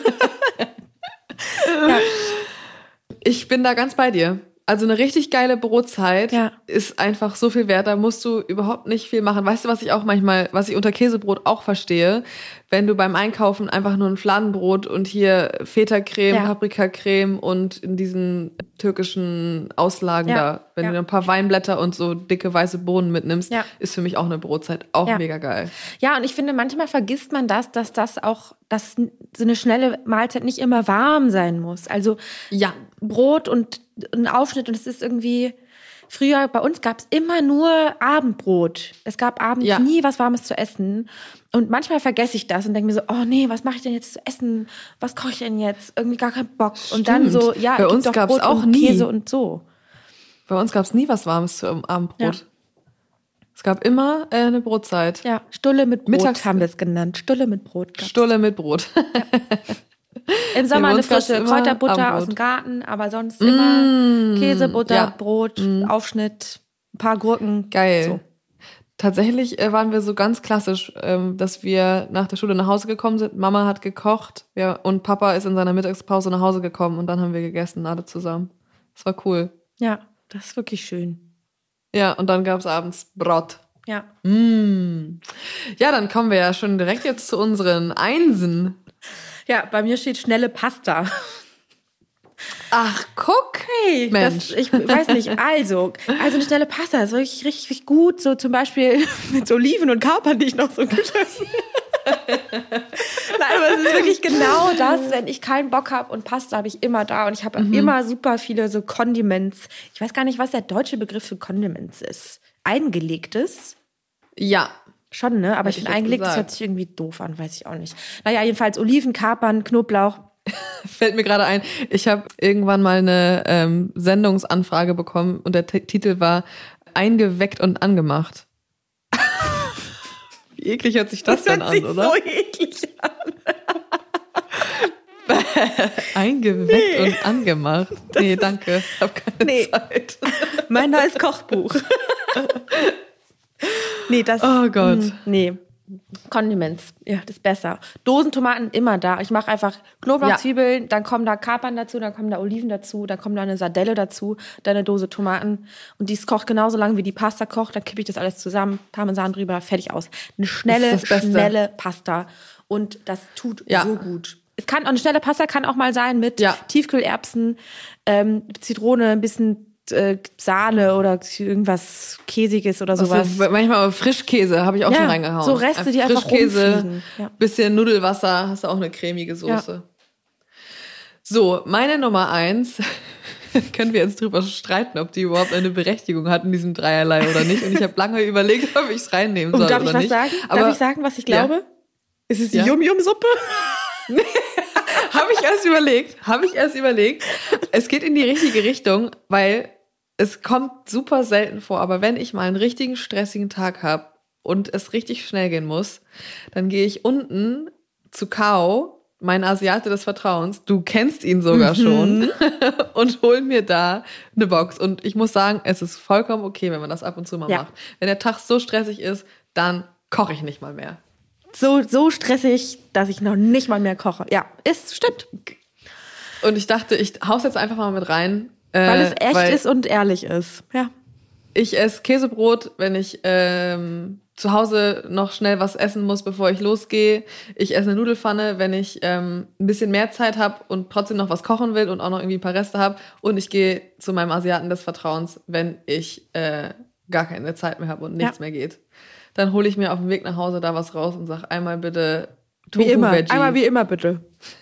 Ich bin da ganz bei dir. Also eine richtig geile Brotzeit Ja. ist einfach so viel wert. Da musst du überhaupt nicht viel machen. Weißt du, was ich auch manchmal, was ich unter Käsebrot auch verstehe? Wenn du beim Einkaufen einfach nur ein Fladenbrot und hier Feta-Creme, Ja. Paprikacreme und in diesen türkischen Auslagen Ja. da, wenn Ja. du ein paar Weinblätter und so dicke weiße Bohnen mitnimmst, Ja. ist für mich auch eine Brotzeit. Auch Ja. mega geil. Ja, und ich finde, manchmal vergisst man das, dass das auch, dass so eine schnelle Mahlzeit nicht immer warm sein muss. Also Ja. Brot und ein Aufschnitt und es ist irgendwie, früher bei uns gab es immer nur Abendbrot. Es gab abends Ja. nie was Warmes zu essen. Und manchmal vergesse ich das und denke mir so, oh nee, was mache ich denn jetzt zu essen? Was koche ich denn jetzt? Irgendwie gar keinen Bock. Und dann Stimmt. so, ja, Bei gib uns doch gab's Brot auch und nie. Käse und so. Bei uns gab es nie was Warmes zum Abendbrot. Ja. Es gab immer äh, eine Brotzeit. Ja, Stulle mit Brot Mittags- haben wir es genannt. Stulle mit Brot. gab's. Stulle mit Brot. Im Sommer bei eine uns gab's frische immer Kräuterbutter Abendbrot. aus dem Garten, aber sonst immer Käse, Butter, ja. Brot, Aufschnitt, ein paar Gurken. Geil. So. Tatsächlich äh, waren wir so ganz klassisch, ähm, dass wir nach der Schule nach Hause gekommen sind. Mama hat gekocht ja, und Papa ist in seiner Mittagspause nach Hause gekommen und dann haben wir gegessen, alle zusammen. Das war cool. Ja, das ist wirklich schön. Ja, und dann gab's abends Brot. Ja. Mm. Ja, dann kommen wir ja schon direkt jetzt zu unseren Einsen. Ja, bei mir steht schnelle Pasta. Ach, guck. Hey, Mensch. Das, ich weiß nicht. Also, also eine schnelle Pasta ist wirklich richtig, richtig gut. So zum Beispiel mit Oliven und Kapern, die ich noch so geschöpft Nein, aber es ist wirklich genau das, wenn ich keinen Bock habe und Pasta habe ich immer da und ich habe immer super viele so Condiments. Ich weiß gar nicht, was der deutsche Begriff für Condiments ist. Eingelegtes? Ja. Schon, ne? Aber Hätte ich ich finde jetzt eingelegtes gesagt. hört sich irgendwie doof an, weiß ich auch nicht. Naja, jedenfalls Oliven, Kapern, Knoblauch. Fällt mir gerade ein, ich habe irgendwann mal eine ähm, Sendungsanfrage bekommen und der T- Titel war Eingeweckt und angemacht. Wie eklig hört sich das, denn hört an, sich oder? so eklig an. Eingeweckt und angemacht. Nee, danke. Ich habe keine Nee. Zeit. Mein neues Kochbuch. Nee, das. Oh Gott. mh, Nee. Condiments, ja, das ist besser. Dosentomaten immer da. Ich mache einfach Knoblauch, Ja. Zwiebeln, dann kommen da Kapern dazu, dann kommen da Oliven dazu, dann kommt da eine Sardelle dazu, dann eine Dose Tomaten. Und dies kocht genauso lange, wie die Pasta kocht. Dann kippe ich das alles zusammen, Parmesan drüber, fertig aus. Eine schnelle, Das ist das Beste. schnelle Pasta. Und das tut Ja. so gut. Es kann auch eine schnelle Pasta kann auch mal sein mit Ja. Tiefkühlerbsen, ähm, Zitrone, ein bisschen äh, Sahne oder irgendwas Käsiges oder sowas. Also, manchmal Frischkäse habe ich auch Ja, schon reingehauen. so Reste, die einfach Frischkäse, rumfliegen. Ja. bisschen Nudelwasser, hast du auch eine cremige Soße. So, meine Nummer eins, können wir jetzt drüber streiten, ob die überhaupt eine Berechtigung hat in diesem Dreierlei oder nicht. Und ich habe lange überlegt, ob ich es reinnehmen soll Und darf oder ich was nicht. sagen? Aber darf ich sagen, was ich glaube? Ja. Ist es die Ja. Yum-Yum-Suppe? habe ich erst überlegt, habe ich erst überlegt. Es geht in die richtige Richtung, weil es kommt super selten vor, aber wenn ich mal einen richtigen stressigen Tag habe und es richtig schnell gehen muss, dann gehe ich unten zu Kao, mein Asiate des Vertrauens, du kennst ihn sogar mhm. schon, und hol mir da eine Box. Und ich muss sagen, es ist vollkommen okay, wenn man das ab und zu mal ja. macht. Wenn der Tag so stressig ist, dann koche ich nicht mal mehr. So, so stressig, dass ich noch nicht mal mehr koche. Ja, es stimmt. Und ich dachte, ich hau's jetzt einfach mal mit rein. Weil es echt weil ist und ehrlich ist. Ja. Ich esse Käsebrot, wenn ich ähm, zu Hause noch schnell was essen muss, bevor ich losgehe. Ich esse eine Nudelfanne, wenn ich ähm, ein bisschen mehr Zeit habe und trotzdem noch was kochen will und auch noch irgendwie ein paar Reste habe. Und ich gehe zu meinem Asiaten des Vertrauens, wenn ich äh, gar keine Zeit mehr habe und nichts ja. mehr geht. Dann hole ich mir auf dem Weg nach Hause da was raus und sage einmal bitte Tofu wie immer. Veggie. Einmal wie immer bitte.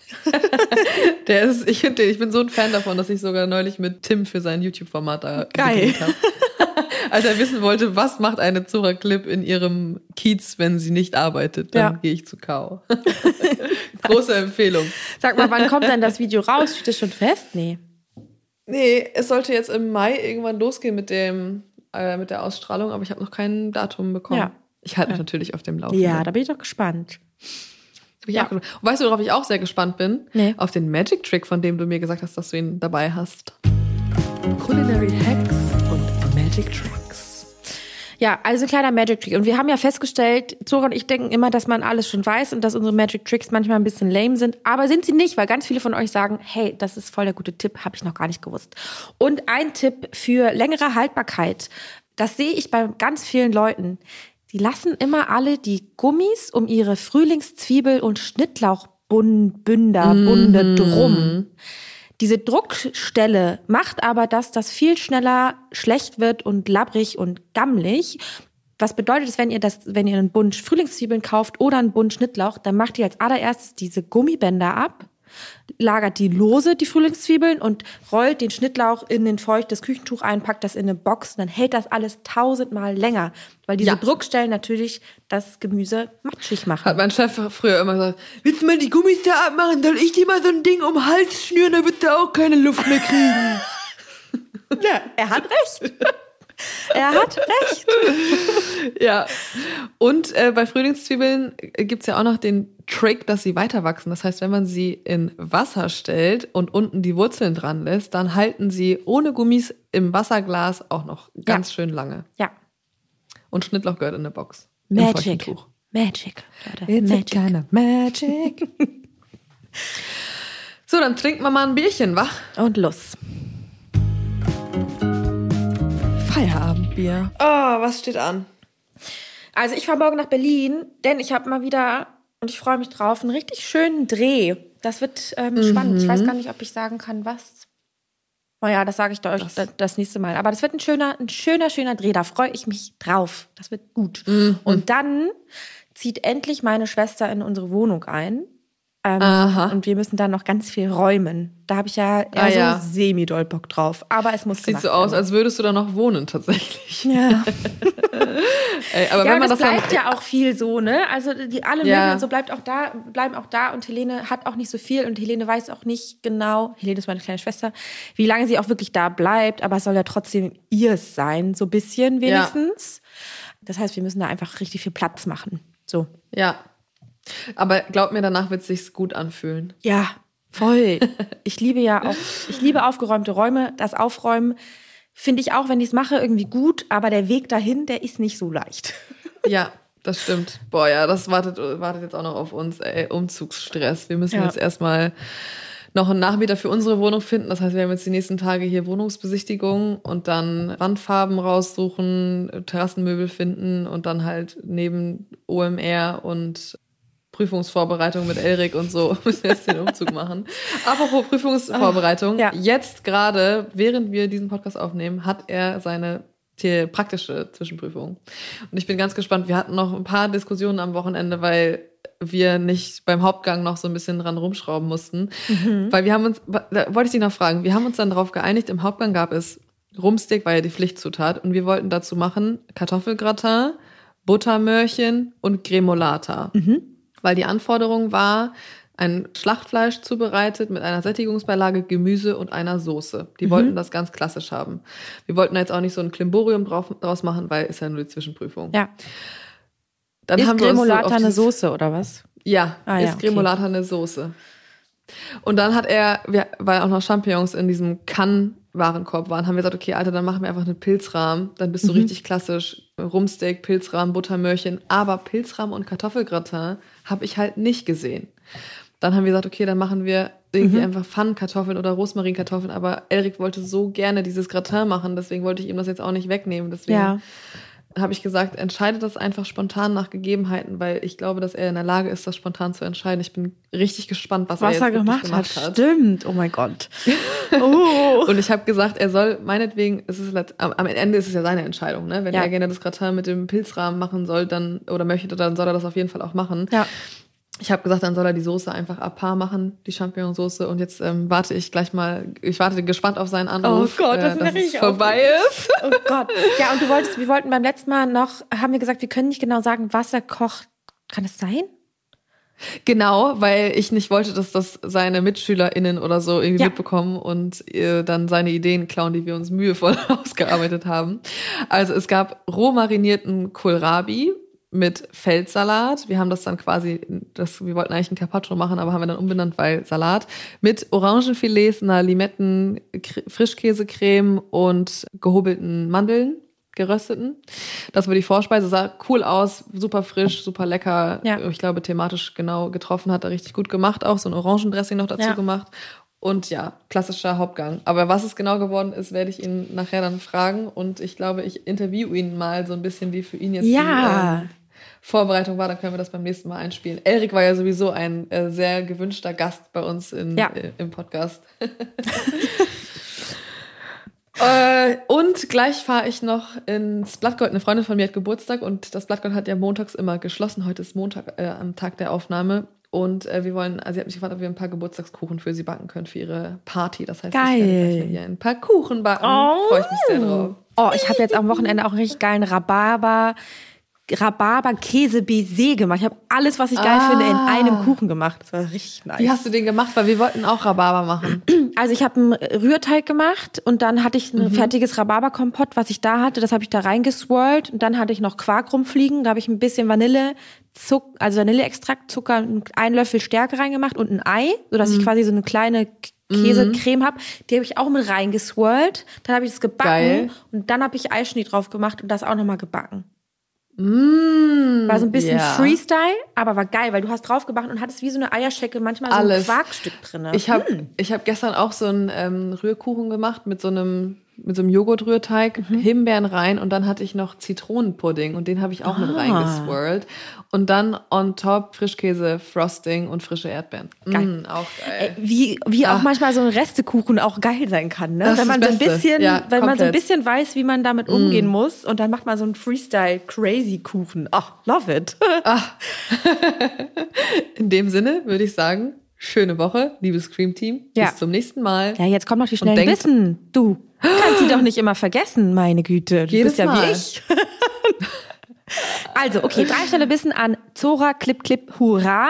Der ist, ich finde, ich bin so ein Fan davon, dass ich sogar neulich mit Tim für sein YouTube-Format da geil habe. Als er wissen wollte, was macht eine Zora Klipp in ihrem Kiez, wenn sie nicht arbeitet, dann ja. gehe ich zu Kao. Große Empfehlung. Sag mal, wann kommt denn das Video raus? Steht das schon fest? Nee. Nee, es sollte jetzt im Mai irgendwann losgehen mit dem äh, mit der Ausstrahlung, aber ich habe noch kein Datum bekommen. Ja. Ich halte mich ja. natürlich auf dem Laufenden. Ja, da bin ich doch gespannt. Ich ja. Und weißt du, worauf ich auch sehr gespannt bin? Nee. Auf den Magic Trick, von dem du mir gesagt hast, dass du ihn dabei hast. Culinary Hacks und Magic Tricks. Ja, also ein kleiner Magic Trick. Und wir haben ja festgestellt, Zora und ich denken immer, dass man alles schon weiß und dass unsere Magic Tricks manchmal ein bisschen lame sind. Aber sind sie nicht, weil ganz viele von euch sagen, hey, das ist voll der gute Tipp, habe ich noch gar nicht gewusst. Und ein Tipp für längere Haltbarkeit, das sehe ich bei ganz vielen Leuten. Die lassen immer alle die Gummis um ihre Frühlingszwiebel- und Schnittlauchbünder, mm. Bunde drum. Diese Druckstelle macht aber, dass das viel schneller schlecht wird und labbrig und gammelig. Was bedeutet es, wenn ihr das, wenn ihr einen Bund Frühlingszwiebeln kauft oder einen Bund Schnittlauch, dann macht ihr als allererstes diese Gummibänder ab, lagert die lose, die Frühlingszwiebeln, und rollt den Schnittlauch in ein feuchtes Küchentuch ein, packt das in eine Box, und dann hält das alles tausendmal länger, weil diese ja. Druckstellen natürlich das Gemüse matschig machen. Hat mein Chef früher immer gesagt, willst du mal die Gummis da abmachen, soll ich dir mal so ein Ding um den Hals schnüren, dann wird der auch keine Luft mehr kriegen. Ja, er hat recht. Er hat recht. Ja. Und äh, bei Frühlingszwiebeln gibt's ja auch noch den Trick, dass sie weiter wachsen. Das heißt, wenn man sie in Wasser stellt und unten die Wurzeln dran lässt, dann halten sie ohne Gummis im Wasserglas auch noch ganz ja. schön lange. Ja. Und Schnittlauch gehört in eine Box. Magic. Magic. It's Magic. A kind of magic. So, dann trinken wir mal ein Bierchen, wa? Und los. Feierabendbier. Oh, was steht an? Also ich fahre morgen nach Berlin, denn ich habe mal wieder, und ich freue mich drauf, einen richtig schönen Dreh. Das wird ähm, mhm. spannend. Ich weiß gar nicht, ob ich sagen kann, was. Naja, das sage ich euch das. das nächste Mal. Aber das wird ein schöner, ein schöner, schöner Dreh. Da freue ich mich drauf. Das wird gut. Mhm. Und dann zieht endlich meine Schwester in unsere Wohnung ein. Ähm, und wir müssen dann noch ganz viel räumen. Da habe ich ja eher ah, so ja. semi-doll Bock drauf. Aber es muss Sieht so aus, als würdest du da noch wohnen, tatsächlich. Ja. Ey, aber ja, wenn man das das bleibt dann ja auch viel so, ne? Also die alle ja. Möbel und so bleibt auch da, bleiben auch da, und Helene hat auch nicht so viel und Helene weiß auch nicht genau, Helene ist meine kleine Schwester, wie lange sie auch wirklich da bleibt, aber es soll ja trotzdem ihrs sein, so ein bisschen wenigstens. Ja. Das heißt, wir müssen da einfach richtig viel Platz machen. So. Ja. Aber glaub mir, danach wird es sich gut anfühlen. Ja, voll. Ich liebe ja auch, ich liebe aufgeräumte Räume. Das Aufräumen finde ich auch, wenn ich es mache, irgendwie gut. Aber der Weg dahin, der ist nicht so leicht. Ja, das stimmt. Boah, ja, das wartet, wartet jetzt auch noch auf uns. Ey, Umzugsstress. Wir müssen ja. jetzt erstmal noch einen Nachmieter für unsere Wohnung finden. Das heißt, wir haben jetzt die nächsten Tage hier Wohnungsbesichtigung und dann Wandfarben raussuchen, Terrassenmöbel finden und dann halt neben O M R und Prüfungsvorbereitung mit Elrik und so müssen wir jetzt den Umzug machen. Apropos Prüfungsvorbereitung, ja. jetzt gerade, während wir diesen Podcast aufnehmen, hat er seine die praktische Zwischenprüfung. Und ich bin ganz gespannt. Wir hatten noch ein paar Diskussionen am Wochenende, weil wir nicht beim Hauptgang noch so ein bisschen dran rumschrauben mussten. Mhm. Weil wir haben uns, da wollte ich dich noch fragen, wir haben uns dann darauf geeinigt, im Hauptgang gab es Rumsteak, war ja die Pflichtzutat, und wir wollten dazu machen Kartoffelgratin, Buttermörchen und Gremolata. Mhm. Weil die Anforderung war, ein Schlachtfleisch zubereitet mit einer Sättigungsbeilage, Gemüse und einer Soße. Die mhm. wollten das ganz klassisch haben. Wir wollten da jetzt auch nicht so ein Klimborium drauf, draus machen, weil ist ja nur die Zwischenprüfung. Ja. Dann ist haben wir Gremolata so eine Soße oder was? Ja, ah, ist ja, okay. Gremolata eine Soße. Und dann hat er, wir, weil auch noch Champignons in diesem Cannes-Warenkorb waren, haben wir gesagt, okay, Alter, dann machen wir einfach einen Pilzrahmen. Dann bist du mhm. richtig klassisch. Rumsteak, Pilzrahmen, Buttermöhrchen. Aber Pilzrahmen und Kartoffelgratin habe ich halt nicht gesehen. Dann haben wir gesagt, okay, dann machen wir irgendwie mhm. einfach Pfannenkartoffeln oder Rosmarinkartoffeln. Aber Elric wollte so gerne dieses Gratin machen, deswegen wollte ich ihm das jetzt auch nicht wegnehmen. Deswegen ja. habe ich gesagt, entscheide das einfach spontan nach Gegebenheiten, weil ich glaube, dass er in der Lage ist, das spontan zu entscheiden. Ich bin richtig gespannt, was, was er jetzt er gemacht, gemacht hat. Stimmt, oh mein Gott. Oh. Und ich habe gesagt, er soll meinetwegen, es ist am Ende ist es ja seine Entscheidung, ne? Wenn ja. er gerne das Gratin mit dem Pilzrahmen machen soll, dann oder möchte, dann soll er das auf jeden Fall auch machen. Ja. Ich habe gesagt, dann soll er die Soße einfach à part machen, die Champignonsauce. Und jetzt ähm, warte ich gleich mal, ich warte gespannt auf seinen Anruf, oh Gott, das äh, dass es vorbei ist. Oh Gott. Ja, und du wolltest, wir wollten beim letzten Mal noch, haben wir gesagt, wir können nicht genau sagen, was er kocht. Kann es sein? Genau, weil ich nicht wollte, dass das seine MitschülerInnen oder so irgendwie ja. mitbekommen und äh, dann seine Ideen klauen, die wir uns mühevoll ausgearbeitet haben. Also es gab roh marinierten Kohlrabi mit Feldsalat. Wir haben das dann quasi, das, wir wollten eigentlich ein Carpaccio machen, aber haben wir dann umbenannt, weil Salat. Mit Orangenfilets, einer Limetten, Frischkäsecreme und gehobelten Mandeln, gerösteten. Das war die Vorspeise. Sah cool aus, super frisch, super lecker. Ja. Ich glaube, thematisch genau getroffen, hat er richtig gut gemacht. Auch so ein Orangendressing noch dazu ja. gemacht. Und ja, klassischer Hauptgang. Aber was es genau geworden ist, werde ich ihn nachher dann fragen. Und ich glaube, ich interview ihn mal so ein bisschen, wie für ihn jetzt ja. die ähm, Vorbereitung war. Dann können wir das beim nächsten Mal einspielen. Elric war ja sowieso ein äh, sehr gewünschter Gast bei uns in, ja. äh, im Podcast. äh, und gleich fahre ich noch ins Blattgold. Eine Freundin von mir hat Geburtstag und das Blattgold hat ja montags immer geschlossen. Heute ist Montag äh, am Tag der Aufnahme. Und äh, wir wollen, also sie hat mich gefragt, ob wir ein paar Geburtstagskuchen für sie backen können für ihre Party. Das heißt, Geil. ich werde gleich mit ihr ein paar Kuchen backen. Oh. Freue ich mich sehr drauf. Oh, ich habe jetzt am Wochenende auch einen richtig geilen Rhabarber, Rhabarber-Käse-Baiser gemacht. Ich habe alles, was ich geil ah. finde, in einem Kuchen gemacht. Das war richtig nice. Wie hast du den gemacht? Weil wir wollten auch Rhabarber machen. Also ich habe einen Rührteig gemacht und dann hatte ich ein mhm. fertiges Rhabarberkompott, was ich da hatte. Das habe ich da reingeswirlt. Und dann hatte ich noch Quark rumfliegen. Da habe ich ein bisschen Vanille, Zuck, also Vanilleextrakt, Zucker, einen Löffel Stärke reingemacht und ein Ei, sodass mhm. ich quasi so eine kleine Käsecreme habe. Die habe ich auch mit reingeswirlt. Dann habe ich das gebacken Geil. Und dann habe ich Eischnee drauf gemacht und das auch nochmal gebacken. Mm, war so ein bisschen yeah. Freestyle, aber war geil, weil du hast draufgebacht und hattest wie so eine Eierschecke manchmal so Alles. ein Quarkstück drin. Ich habe hm. ich hab gestern auch so einen ähm, Rührkuchen gemacht mit so einem mit so einem Joghurtrührteig, mhm. Himbeeren rein und dann hatte ich noch Zitronenpudding und den habe ich auch ah. mit reingeswirlt. Und dann on top Frischkäse, Frosting und frische Erdbeeren. Geil. Mm, auch geil. Äh, wie wie auch Ach. manchmal so ein Restekuchen auch geil sein kann, ne? Das wenn man so ein bisschen, ja, wenn komplett. man so ein bisschen weiß, wie man damit umgehen mm. muss und dann macht man so einen Freestyle Crazy Kuchen. Ach, love it. Ach. In dem Sinne würde ich sagen, schöne Woche, liebes Cream Team. Ja. Bis zum nächsten Mal. Ja, jetzt kommt noch die schnellen Wissen. Du kannst sie doch nicht immer vergessen, meine Güte. Du Jedes bist ja Mal. wie ich. Also, okay, drei schnelle Wissen an Zora Clip Clip Hurra.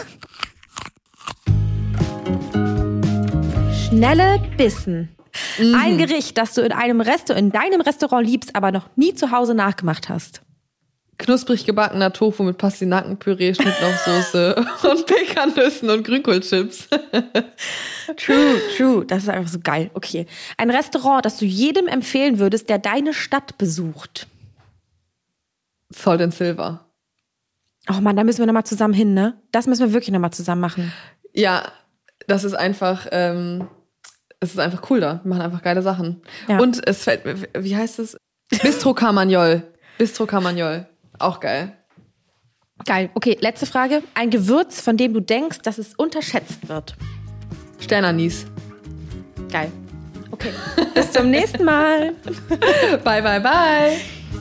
Schnelle Bissen. Mhm. Ein Gericht, das du in einem Resto, in deinem Restaurant liebst, aber noch nie zu Hause nachgemacht hast. Knusprig gebackener Tofu mit Pastinakenpüree, Schnittlauchsoße und Pekannüssen und Grünkohlchips. True, true. Das ist einfach so geil. Okay. Ein Restaurant, das du jedem empfehlen würdest, der deine Stadt besucht. Salt and Silver. Oh Mann, da müssen wir nochmal zusammen hin, ne? Das müssen wir wirklich nochmal zusammen machen. Ja, das ist einfach, ähm, es ist einfach cool da. Wir machen einfach geile Sachen. Ja. Und es fällt mir, wie heißt es? Bistro Carmagnol. Bistro Carmagnol. Auch geil. Geil. Okay, letzte Frage. Ein Gewürz, von dem du denkst, dass es unterschätzt wird. Sternanis. Geil. Okay. Bis zum nächsten Mal. Bye, bye, bye.